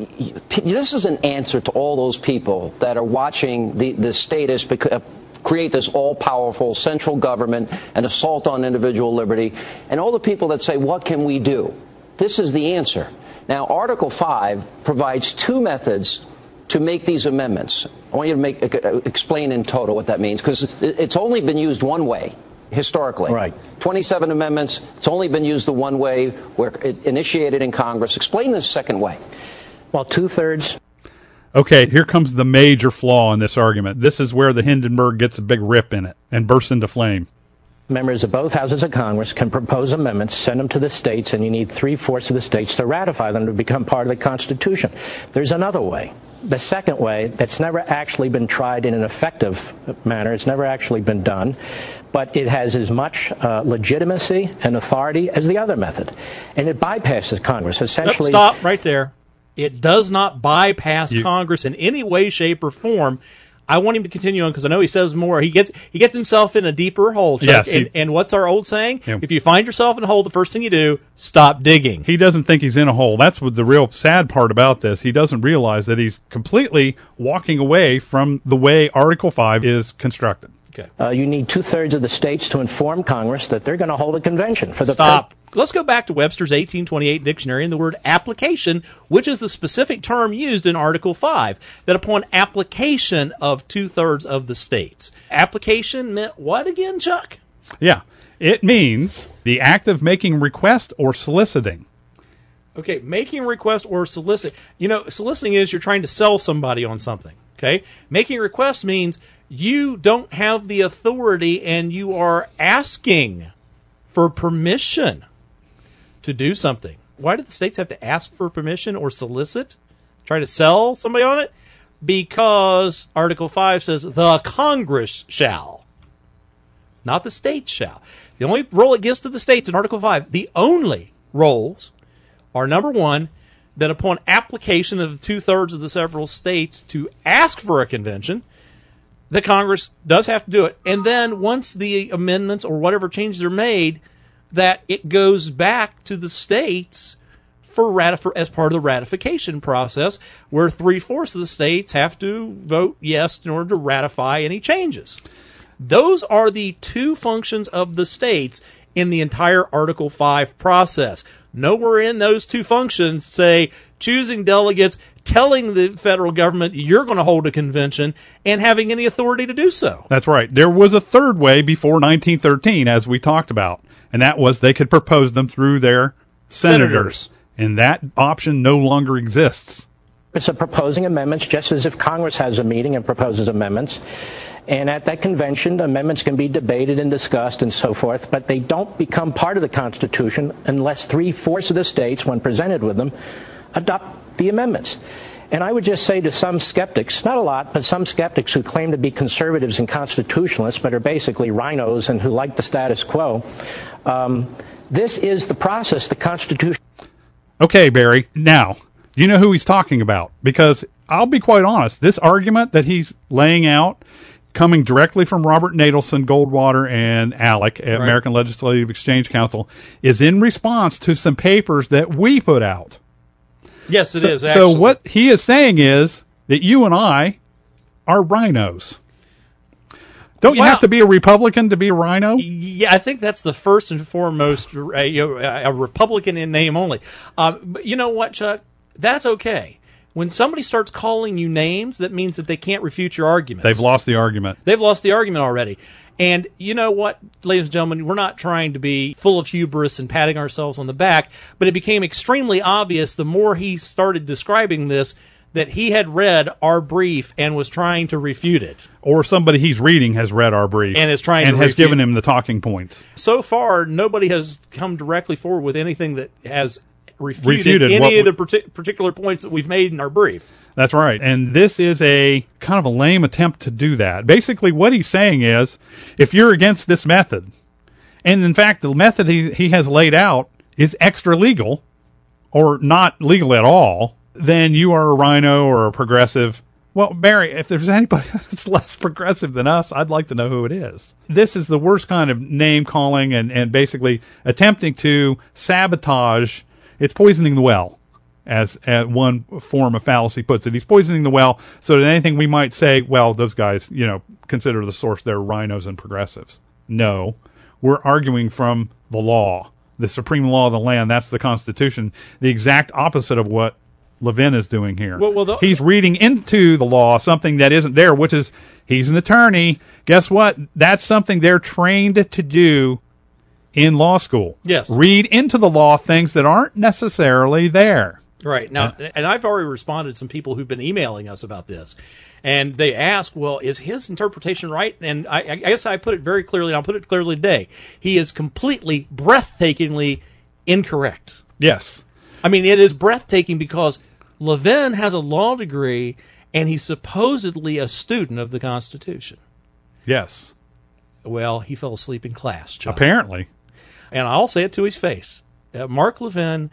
this is an answer to all those people that are watching the, the statists beca- create this all-powerful central government, an assault on individual liberty, and all the people that say, what can we do? This is the answer. Now, Article five provides two methods to make these amendments. I want you to make explain in total what that means, because it's only been used one way. Historically. Right. twenty-seven amendments. It's only been used the one way, where it initiated in Congress. Explain the second way. Well, two-thirds. Okay, here comes the major flaw in this argument. This is where the Hindenburg gets a big rip in it and bursts into flame. Members of both houses of Congress can propose amendments, send them to the states, and you need three-fourths of the states to ratify them to become part of the Constitution. There's another way. The second way that's never actually been tried in an effective manner. It's never actually been done. But it has as much uh, legitimacy and authority as the other method. And it bypasses Congress, essentially. Nope, stop right there. It does not bypass you, Congress in any way, shape, or form. I want him to continue on because I know he says more. He gets he gets himself in a deeper hole, Chuck. Yes, and, he, and what's our old saying? Yeah. If you find yourself in a hole, the first thing you do, stop digging. He doesn't think he's in a hole. That's what the real sad part about this. He doesn't realize that he's completely walking away from the way Article five is constructed. Okay. Uh, you need two-thirds of the states to inform Congress that they're going to hold a convention for the Stop. Per- Let's go back to Webster's eighteen twenty-eight dictionary and the word application, which is the specific term used in Article five, that upon application of two-thirds of the states. Application meant what again, Chuck? Yeah. It means the act of making request or soliciting. Okay, making request or solicit. You know, soliciting is you're trying to sell somebody on something. Okay? Making request means you don't have the authority and you are asking for permission to do something. Why do the states have to ask for permission or solicit? Try to sell somebody on it? Because Article five says the Congress shall. Not the states shall. The only role it gives to the states in Article five, the only roles are, number one, that upon application of two-thirds of the several states to ask for a convention, The Congress does have to do it. And then once the amendments or whatever changes are made, that it goes back to the states for ratif- as part of the ratification process, where three-fourths of the states have to vote yes in order to ratify any changes. Those are the two functions of the states in the entire Article five process. Nowhere in those two functions say choosing delegates, telling the federal government you're going to hold a convention, and having any authority to do so. That's right. There was a third way before nineteen thirteen, as we talked about, and that was they could propose them through their senators. senators. And that option no longer exists. It's a proposing amendments, just as if Congress has a meeting and proposes amendments. And at that convention, amendments can be debated and discussed and so forth, but they don't become part of the Constitution unless three-fourths of the states, when presented with them, adopt the amendments. And I would just say to some skeptics, not a lot, but some skeptics who claim to be conservatives and constitutionalists, but are basically rhinos and who like the status quo, um, this is the process the Constitution... Okay, Barry, now, you know who he's talking about, because I'll be quite honest, this argument that he's laying out, coming directly from Robert Nadelson, Goldwater, and ALEC, at right. American Legislative Exchange Council, is in response to some papers that we put out. Yes, it so, is, actually. So what he is saying is that you and I are rhinos. Don't you wow. have to be a Republican to be a rhino? Yeah, I think that's the first and foremost, uh, you know, a Republican in name only. Uh, but you know what, Chuck? That's okay. When somebody starts calling you names, that means that they can't refute your arguments. They've lost the argument. They've lost the argument already. And you know what, ladies and gentlemen, we're not trying to be full of hubris and patting ourselves on the back, but it became extremely obvious the more he started describing this that he had read our brief and was trying to refute it. Or somebody he's reading has read our brief. And is trying and to has refute. given him the talking points. So far, nobody has come directly forward with anything that has refuted, refuted any of the we, partic- particular points that we've made in our brief. That's right. And this is a kind of a lame attempt to do that. Basically, what he's saying is, if you're against this method, and in fact, the method he, he has laid out is extra legal, or not legal at all, then you are a rhino or a progressive. Well, Barry, if there's anybody that's less progressive than us, I'd like to know who it is. This is the worst kind of name calling and, and basically attempting to sabotage. It's poisoning the well, as, as one form of fallacy puts it. He's poisoning the well so that anything we might say, well, those guys, you know, consider the source, they're rhinos and progressives. No, we're arguing from the law, the supreme law of the land. That's the Constitution, the exact opposite of what Levin is doing here. Well, well, the, he's reading into the law something that isn't there, which is he's an attorney. Guess what? That's something they're trained to do in law school. Yes. Read into the law things that aren't necessarily there. Right. Now, uh, and I've already responded to some people who've been emailing us about this. And they ask, well, is his interpretation right? And I, I guess I put it very clearly, and I'll put it clearly today. He is completely, breathtakingly incorrect. Yes. I mean, it is breathtaking because Levin has a law degree, and he's supposedly a student of the Constitution. Yes. Well, he fell asleep in class, Chuck. Apparently. And I'll say it to his face. Uh, Mark Levin,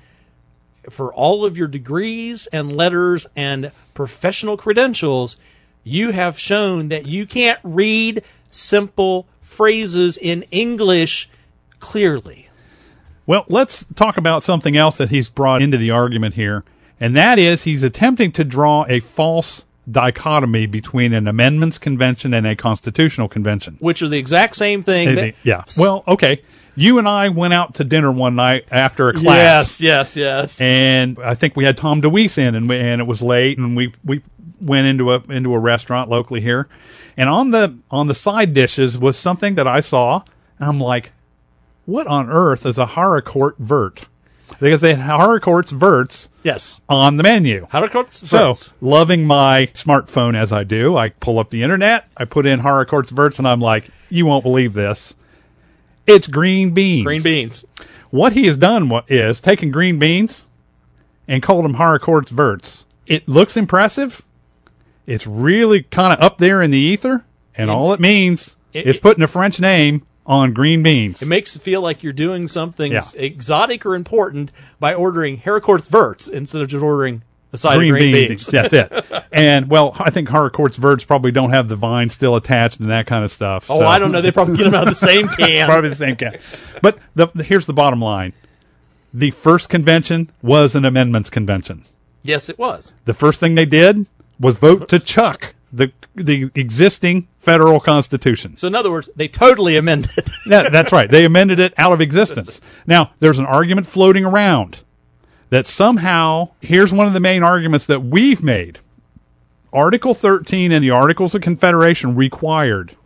for all of your degrees and letters and professional credentials, you have shown that you can't read simple phrases in English clearly. Well, let's talk about something else that he's brought into the argument here, and that is he's attempting to draw a false dichotomy between an amendments convention and a constitutional convention. Which are the exact same thing. That, yeah. Well, okay. You and I went out to dinner one night after a class. Yes, yes, yes. And I think we had Tom DeWeese in, and, we, and it was late, and we we went into a into a restaurant locally here, and on the on the side dishes was something that I saw, and I'm like, what on earth is a Harcourt vert? Because they had Harcourt's verts yes. on the menu. Harcourt's so, verts. Loving my smartphone as I do, I pull up the internet, I put in Harcourt's verts, and I'm like, you won't believe this. It's green beans. Green beans. What he has done is taken green beans and called them Harcourt's verts. It looks impressive. It's really kind of up there in the ether, and it, all it means it, is putting a French name on green beans. It makes it feel like you're doing something yeah. exotic or important by ordering Harcourt's verts instead of just ordering A side green, of green beans. beans. That's it. And, well, I think Harcourt's birds probably don't have the vine still attached and that kind of stuff. Oh, so. I don't know. They probably get them out of the same can. Probably the same can. But the, the, here's the bottom line. The first convention was an amendments convention. Yes, it was. The first thing they did was vote to chuck the the existing federal constitution. So in other words, they totally amended. Yeah, that's right. They amended it out of existence. Now, there's an argument floating around that somehow, here's one of the main arguments that we've made. Article thirteen in the Articles of Confederation required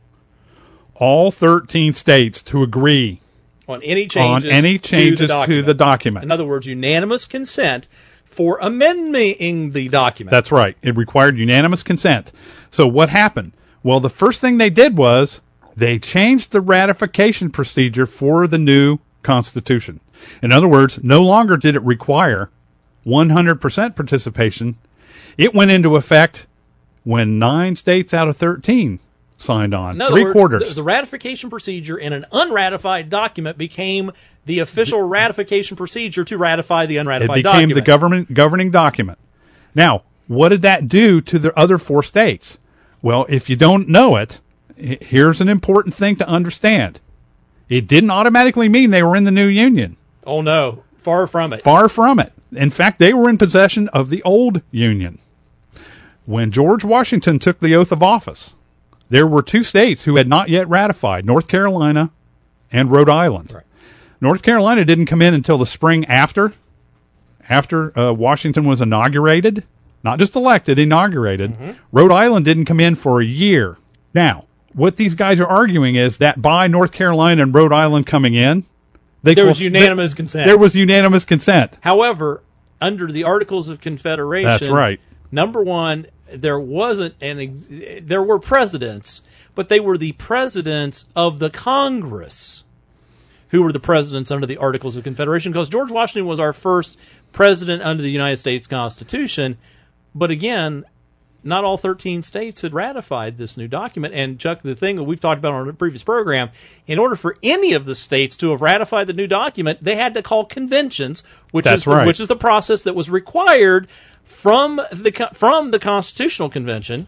all thirteen states to agree on any changes, on any changes to, the to the document. In other words, unanimous consent for amending the document. That's right. It required unanimous consent. So what happened? Well, the first thing they did was they changed the ratification procedure for the new Constitution. In other words, no longer did it require one hundred percent participation. It went into effect when nine states out of thirteen signed on. In other Three words, quarters. The, the ratification procedure in an unratified document became the official ratification procedure to ratify the unratified It became document. the government governing document. Now, what did that do to the other four states? Well, if you don't know it, here's an important thing to understand. It didn't automatically mean they were in the new union. Oh, no. Far from it. Far from it. In fact, they were in possession of the old union. When George Washington took the oath of office, there were two states who had not yet ratified, North Carolina and Rhode Island. Right. North Carolina didn't come in until the spring after, after uh, Washington was inaugurated, not just elected, inaugurated. Mm-hmm. Rhode Island didn't come in for a year. Now, what these guys are arguing is that by North Carolina and Rhode Island coming in, they there was full, unanimous they, consent. There was unanimous consent. However, under the Articles of Confederation, that's right. Number one, there wasn't an ex- there were presidents, but they were the presidents of the Congress who were the presidents under the Articles of Confederation, because George Washington was our first president under the United States Constitution. But again, not all thirteen states had ratified this new document. And Chuck, the thing that we've talked about on a previous program, in order for any of the states to have ratified the new document, they had to call conventions, which That's is the, right. which is the process that was required from the from the Constitutional Convention.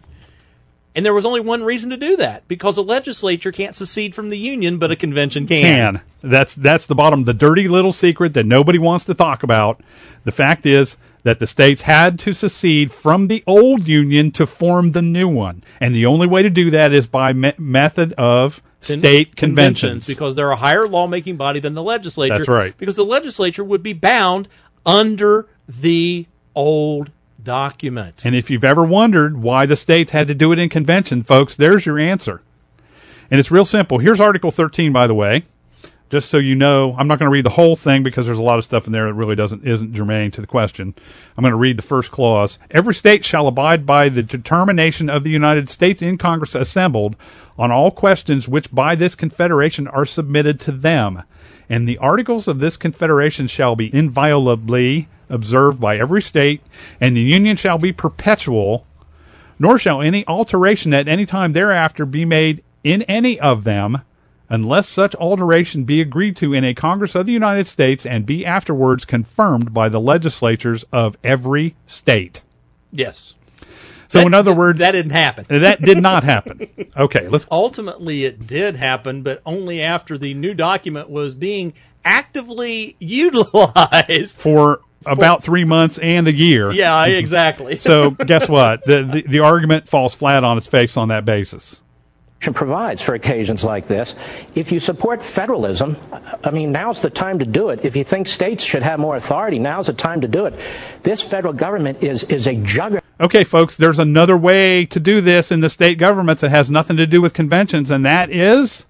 And there was only one reason to do that, because a legislature can't secede from the Union, but a convention can. Can. That's that's the bottom, the dirty little secret that nobody wants to talk about. The fact is that the states had to secede from the old Union to form the new one. And the only way to do that is by me- method of Con- state conventions. Because they're a higher lawmaking body than the legislature. That's right. Because the legislature would be bound under the old document. And if you've ever wondered why the states had to do it in convention, folks, there's your answer. And it's real simple. Here's Article thirteen, by the way. Just so you know, I'm not going to read the whole thing because there's a lot of stuff in there that really doesn't isn't germane to the question. I'm going to read the first clause. Every state shall abide by the determination of the United States in Congress assembled on all questions which by this confederation are submitted to them. And the articles of this confederation shall be inviolably observed by every state, and the union shall be perpetual, nor shall any alteration at any time thereafter be made in any of them, unless such alteration be agreed to in a Congress of the United States and be afterwards confirmed by the legislatures of every state. Yes. So That- in other words, that didn't happen. That did not happen. Okay, let's Ultimately, it did happen, but only after the new document was being actively utilized. for about three months and a year. Yeah, exactly. So guess what? The, the the argument falls flat on its face on that basis. Provides for occasions like this. If you support federalism, I mean, now's the time to do it. If you think states should have more authority, now's the time to do it. This federal government is is a juggernaut. Okay, folks, there's another way to do this in the state governments that has nothing to do with conventions, and that is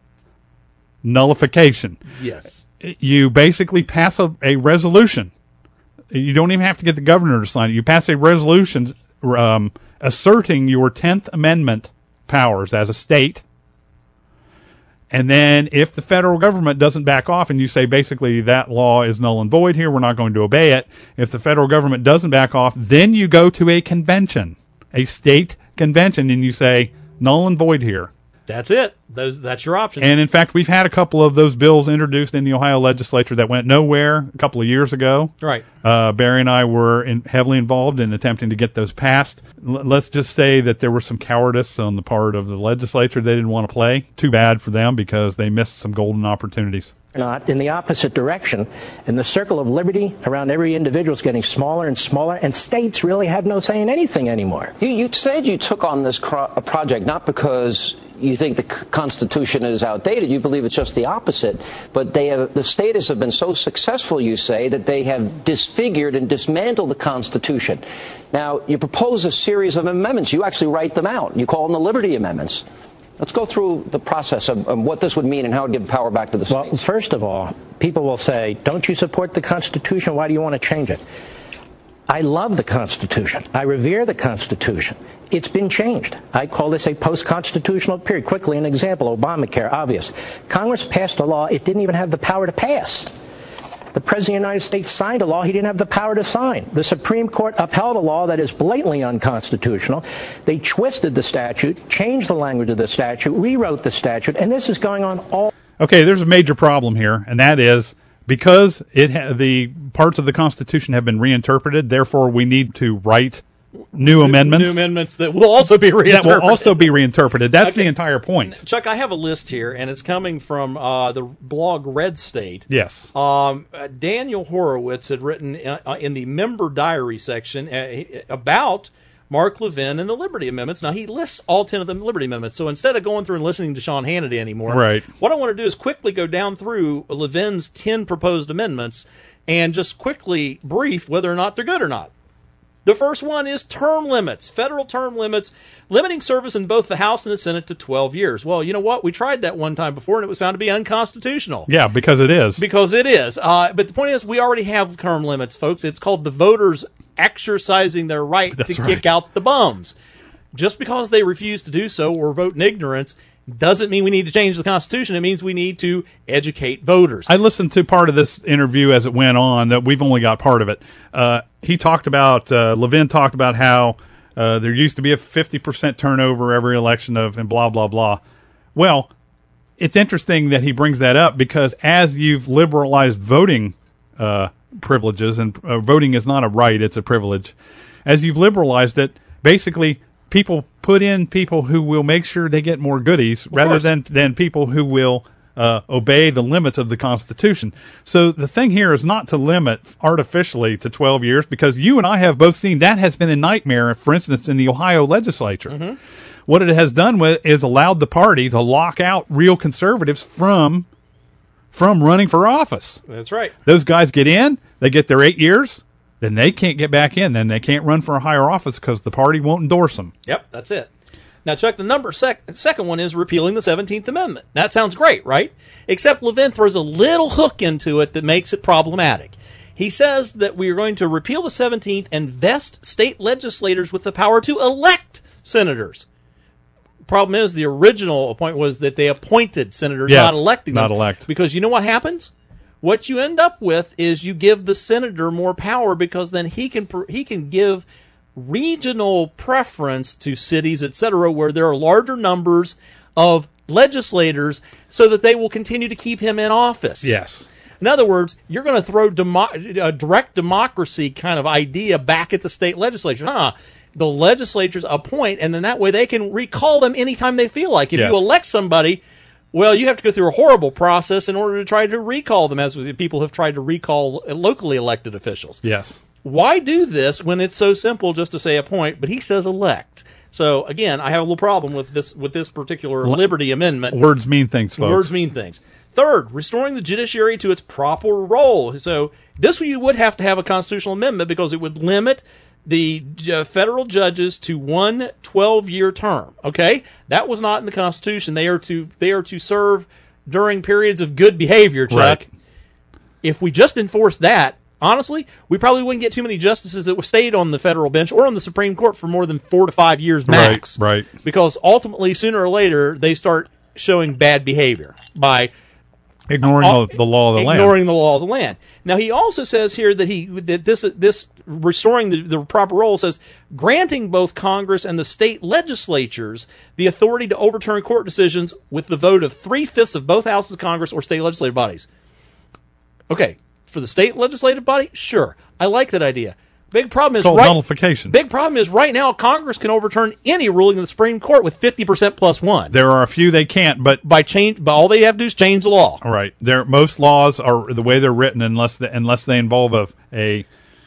nullification. Yes. You basically pass a, a resolution. You don't even have to get the governor to sign it. You pass a resolution um, asserting your tenth Amendment powers as a state. And then if the federal government doesn't back off and you say basically that law is null and void here, we're not going to obey it. If the federal government doesn't back off, then you go to a convention, a state convention, and you say null and void here. That's it. Those that's your option. And in fact, we've had a couple of those bills introduced in the Ohio legislature that went nowhere a couple of years ago. Right. Uh, Barry and I were in, heavily involved in attempting to get those passed. L- let's just say that there was some cowardice on the part of the legislature. They didn't want to play. Too bad for them because they missed some golden opportunities. Not in the opposite direction, and the circle of liberty around every individual is getting smaller and smaller, and states really have no say in anything anymore. You, you said you took on this cro- project not because you think the c- Constitution is outdated. You believe it's just the opposite. But they have, the states have been so successful, you say, that they have disfigured and dismantled the Constitution. Now, you propose a series of amendments. You actually write them out. You call them the Liberty Amendments. Let's go through the process of, of what this would mean and how it would give power back to the states. Well, first of all, people will say, don't you support the Constitution? Why do you want to change it? I love the Constitution. I revere the Constitution. It's been changed. I call this a post-constitutional period. Quickly, an example, Obamacare, obvious. Congress passed a law it didn't even have the power to pass. The President of the United States signed a law he didn't have the power to sign. The Supreme Court upheld a law that is blatantly unconstitutional. They twisted the statute, changed the language of the statute, rewrote the statute, and this is going on all... Okay, there's a major problem here, and that is because it ha- the parts of the Constitution have been reinterpreted, therefore we need to write new amendments. New amendments that will also be reinterpreted. That will also be reinterpreted. That's okay. The entire point. Chuck, I have a list here, and it's coming from uh, the blog Red State. Yes. Um, uh, Daniel Horowitz had written uh, in the member diary section uh, about Mark Levin and the Liberty Amendments. Now, he lists all ten of the Liberty Amendments, so instead of going through and listening to Sean Hannity anymore, right. what I want to do is quickly go down through Levin's ten proposed amendments and just quickly brief whether or not they're good or not. The first one is term limits, federal term limits, limiting service in both the House and the Senate to twelve years. Well, you know what? We tried that one time before, and it was found to be unconstitutional. Yeah, because it is. Because it is. Uh, but the point is, we already have term limits, folks. It's called the voters exercising their right That's to right. kick out the bums. Just because they refuse to do so or vote in ignorance doesn't mean we need to change the Constitution. It means we need to educate voters. I listened to part of this interview as it went on. That we've only got part of it. Uh, he talked about, uh, Levin talked about how uh, there used to be a fifty percent turnover every election of, and blah, blah, blah. Well, it's interesting that he brings that up because as you've liberalized voting uh, privileges, and uh, voting is not a right, it's a privilege, as you've liberalized it, basically people put in people who will make sure they get more goodies Of rather course. than, than people who will uh, obey the limits of the Constitution. So the thing here is not to limit artificially to twelve years, because you and I have both seen that has been a nightmare, for instance, in the Ohio legislature. Mm-hmm. What it has done with, is allowed the party to lock out real conservatives from from running for office. That's right. Those guys get in, they get their eight years, then they can't get back in. Then they can't run for a higher office because the party won't endorse them. Yep, that's it. Now, Chuck, the number sec- second one is repealing the seventeenth Amendment. That sounds great, right? Except Levin throws a little hook into it that makes it problematic. He says that we are going to repeal the seventeenth and vest state legislators with the power to elect senators. Problem is, the original point was that they appointed senators, Yes, not electing them. not elect. Because you know what happens? What you end up with is you give the senator more power, because then he can he can give regional preference to cities, et cetera, where there are larger numbers of legislators, so that they will continue to keep him in office. Yes. In other words, you're going to throw demo- a direct democracy kind of idea back at the state legislature. Huh? The legislatures appoint, and then that way they can recall them anytime they feel like. If Yes. you elect somebody, well, you have to go through a horrible process in order to try to recall them, as people have tried to recall locally elected officials. Yes. Why do this when it's so simple just to say appoint? But he says elect. So again, I have a little problem with this with this particular Liberty Amendment. Words mean things, folks. Words mean things. Third, restoring the judiciary to its proper role. So this you would have to have a constitutional amendment, because it would limit the uh, federal judges to one twelve-year term. Okay, that was not in the Constitution. They are to they are to serve during periods of good behavior, Chuck. Right. If we just enforce that, honestly, we probably wouldn't get too many justices that stayed on the federal bench or on the Supreme Court for more than four to five years max. Right, right. Because ultimately, sooner or later, they start showing bad behavior by Ignoring uh, the, the law of the land. Ignoring the law of the land. Now, he also says here that he that this this restoring the, the proper role says granting both Congress and the state legislatures the authority to overturn court decisions with the vote of three-fifths of both houses of Congress or state legislative bodies. Okay, for the state legislative body, sure. I like that idea. Big problem is called right, nullification. Big problem is right now Congress can overturn any ruling of the Supreme Court with fifty percent plus one. There are a few they can't, but by change, but all they have to do is change the law. All right. There, most laws are the way they're written, unless the, unless they involve a a,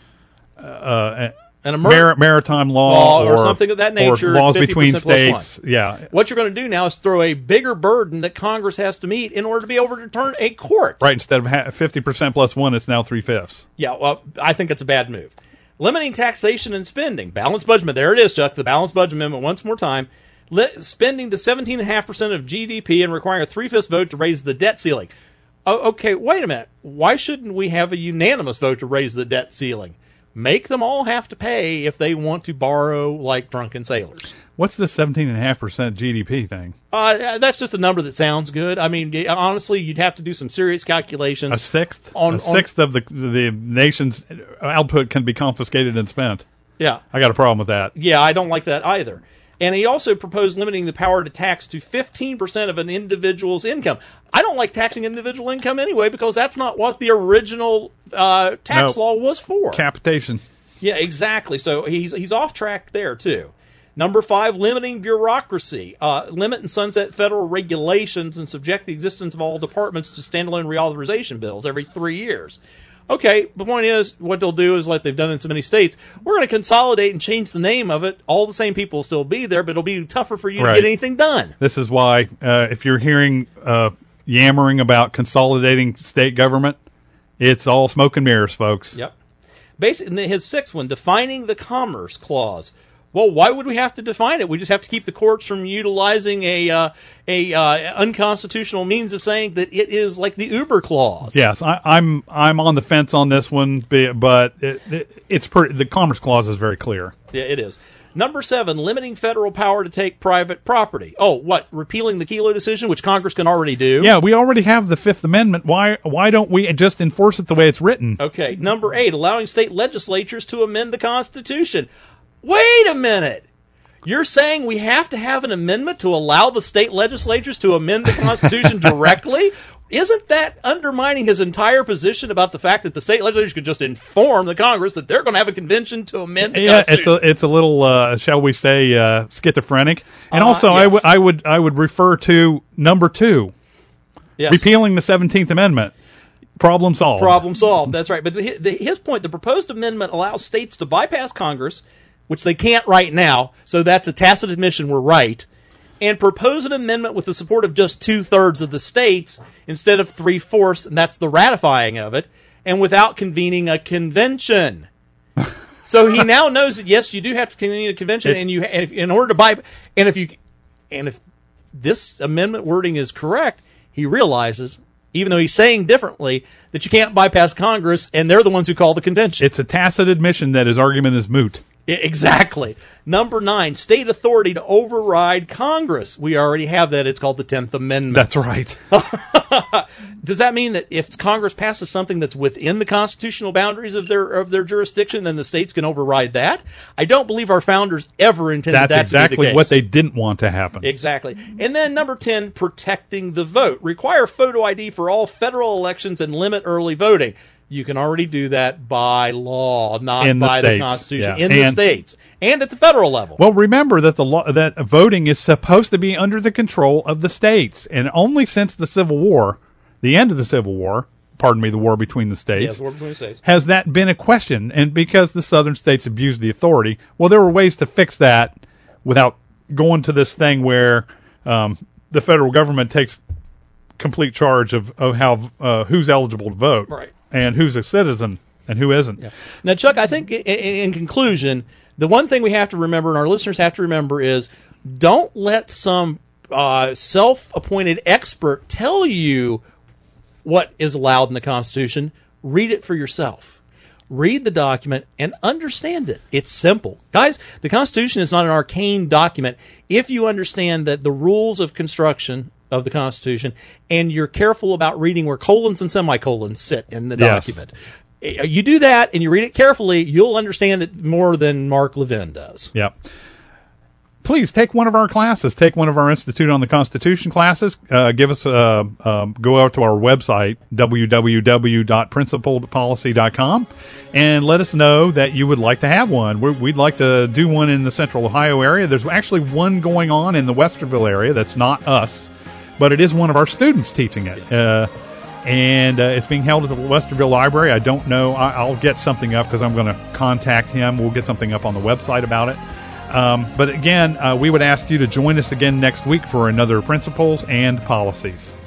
uh, An a mar- maritime law, law or, or something of that nature. Or laws between states. One. Yeah. What you're going to do now is throw a bigger burden that Congress has to meet in order to be able to overturn a court. Right. Instead of fifty percent plus one, it's now three fifths. Yeah. Well, I think it's a bad move. Limiting taxation and spending. Balanced budget. There it is, Chuck. The balanced budget amendment once more time. Let, spending to seventeen point five percent of G D P and requiring a three-fifths vote to raise the debt ceiling. Oh, okay, wait a minute. Why shouldn't we have a unanimous vote to raise the debt ceiling? Make them all have to pay if they want to borrow like drunken sailors. What's this seventeen point five percent G D P thing? Uh, that's just a number that sounds good. I mean, honestly, you'd have to do some serious calculations. A sixth? On, a sixth on, of the the nation's output can be confiscated and spent. Yeah. I got a problem with that. Yeah, I don't like that either. And he also proposed limiting the power to tax to fifteen percent of an individual's income. I don't like taxing individual income anyway because that's not what the original uh, tax no. law was for. Capitation. Yeah, exactly. So he's he's off track there, too. Number five, limiting bureaucracy. Uh, limit and sunset federal regulations and subject the existence of all departments to standalone reauthorization bills every three years. Okay, the point is, what they'll do is, like they've done in so many states, we're going to consolidate and change the name of it. All the same people will still be there, but it'll be tougher for you right. to get anything done. This is why, uh, if you're hearing uh, yammering about consolidating state government, it's all smoke and mirrors, folks. Yep. Basically, his sixth one, defining the Commerce Clause. Well, why would we have to define it? We just have to keep the courts from utilizing a uh, a uh, unconstitutional means of saying that it is like the Uber clause. Yes, I, I'm I'm on the fence on this one, but it, it, it's pretty, the Commerce Clause is very clear. Yeah, it is. Number seven, limiting federal power to take private property. Oh, what? Repealing the Kelo decision, which Congress can already do? Yeah, we already have the Fifth Amendment. Why why don't we just enforce it the way it's written? Okay. Number eight, allowing state legislatures to amend the Constitution. Wait a minute. You're saying we have to have an amendment to allow the state legislatures to amend the Constitution directly? Isn't that undermining his entire position about the fact that the state legislatures could just inform the Congress that they're going to have a convention to amend the yeah, Constitution? it's a it's a little, uh, shall we say, uh, schizophrenic. And uh, also, yes. I would I would I would refer to number two, yes. repealing the seventeenth Amendment. Problem solved. Problem solved. That's right. But the, the, his point, the proposed amendment allows states to bypass Congress, which they can't right now, so that's a tacit admission we're right, and propose an amendment with the support of just two-thirds of the states instead of three-fourths, and that's the ratifying of it, and without convening a convention. So he now knows that, yes, you do have to convene a convention, It's, and you and if, in order to buy, and if you, and if this amendment wording is correct, he realizes, even though he's saying differently, that you can't bypass Congress, and they're the ones who call the convention. It's a tacit admission that his argument is moot. Exactly. Number nine, state authority to override Congress. We already have that. It's called the tenth Amendment. That's right. Does that mean that if Congress passes something that's within the constitutional boundaries of their of their jurisdiction, then the states can override that? I don't believe our founders ever intended That's that exactly to be the case. what they didn't want to happen. Exactly. And then number ten, protecting the vote. Require photo I D for all federal elections and limit early voting. You can already do that by law, not in the by states. the Constitution. Yeah. In and, the states. And at the federal level. Well, remember that the law, that voting is supposed to be under the control of the states. And only since the Civil War, the end of the Civil War, pardon me, the war between the states, yes, war between the states, has that been a question. And because the southern states abused the authority, well, there were ways to fix that without going to this thing where um, the federal government takes complete charge of, of how uh, who's eligible to vote. Right. And who's a citizen and who isn't. Yeah. Now, Chuck, I think in, in conclusion, the one thing we have to remember, and our listeners have to remember, is don't let some uh, self-appointed expert tell you what is allowed in the Constitution. Read it for yourself. Read the document and understand it. It's simple. Guys, the Constitution is not an arcane document if you understand that the rules of construction of the Constitution, and you're careful about reading where colons and semicolons sit in the Yes. document. You do that and you read it carefully, you'll understand it more than Mark Levin does. Yep. Please take one of our classes. Take one of our Institute on the Constitution classes. Uh, give us a, uh, go out to our website, w w w dot principled policy dot com, and let us know that you would like to have one. We're, we'd like to do one in the Central Ohio area. There's actually one going on in the Westerville area that's not us, but it is one of our students teaching it. Uh, and uh, it's being held at the Westerville Library. I don't know. I, I'll get something up because I'm going to contact him. We'll get something up on the website about it. Um, but again, uh, we would ask you to join us again next week for another Principles and Policies.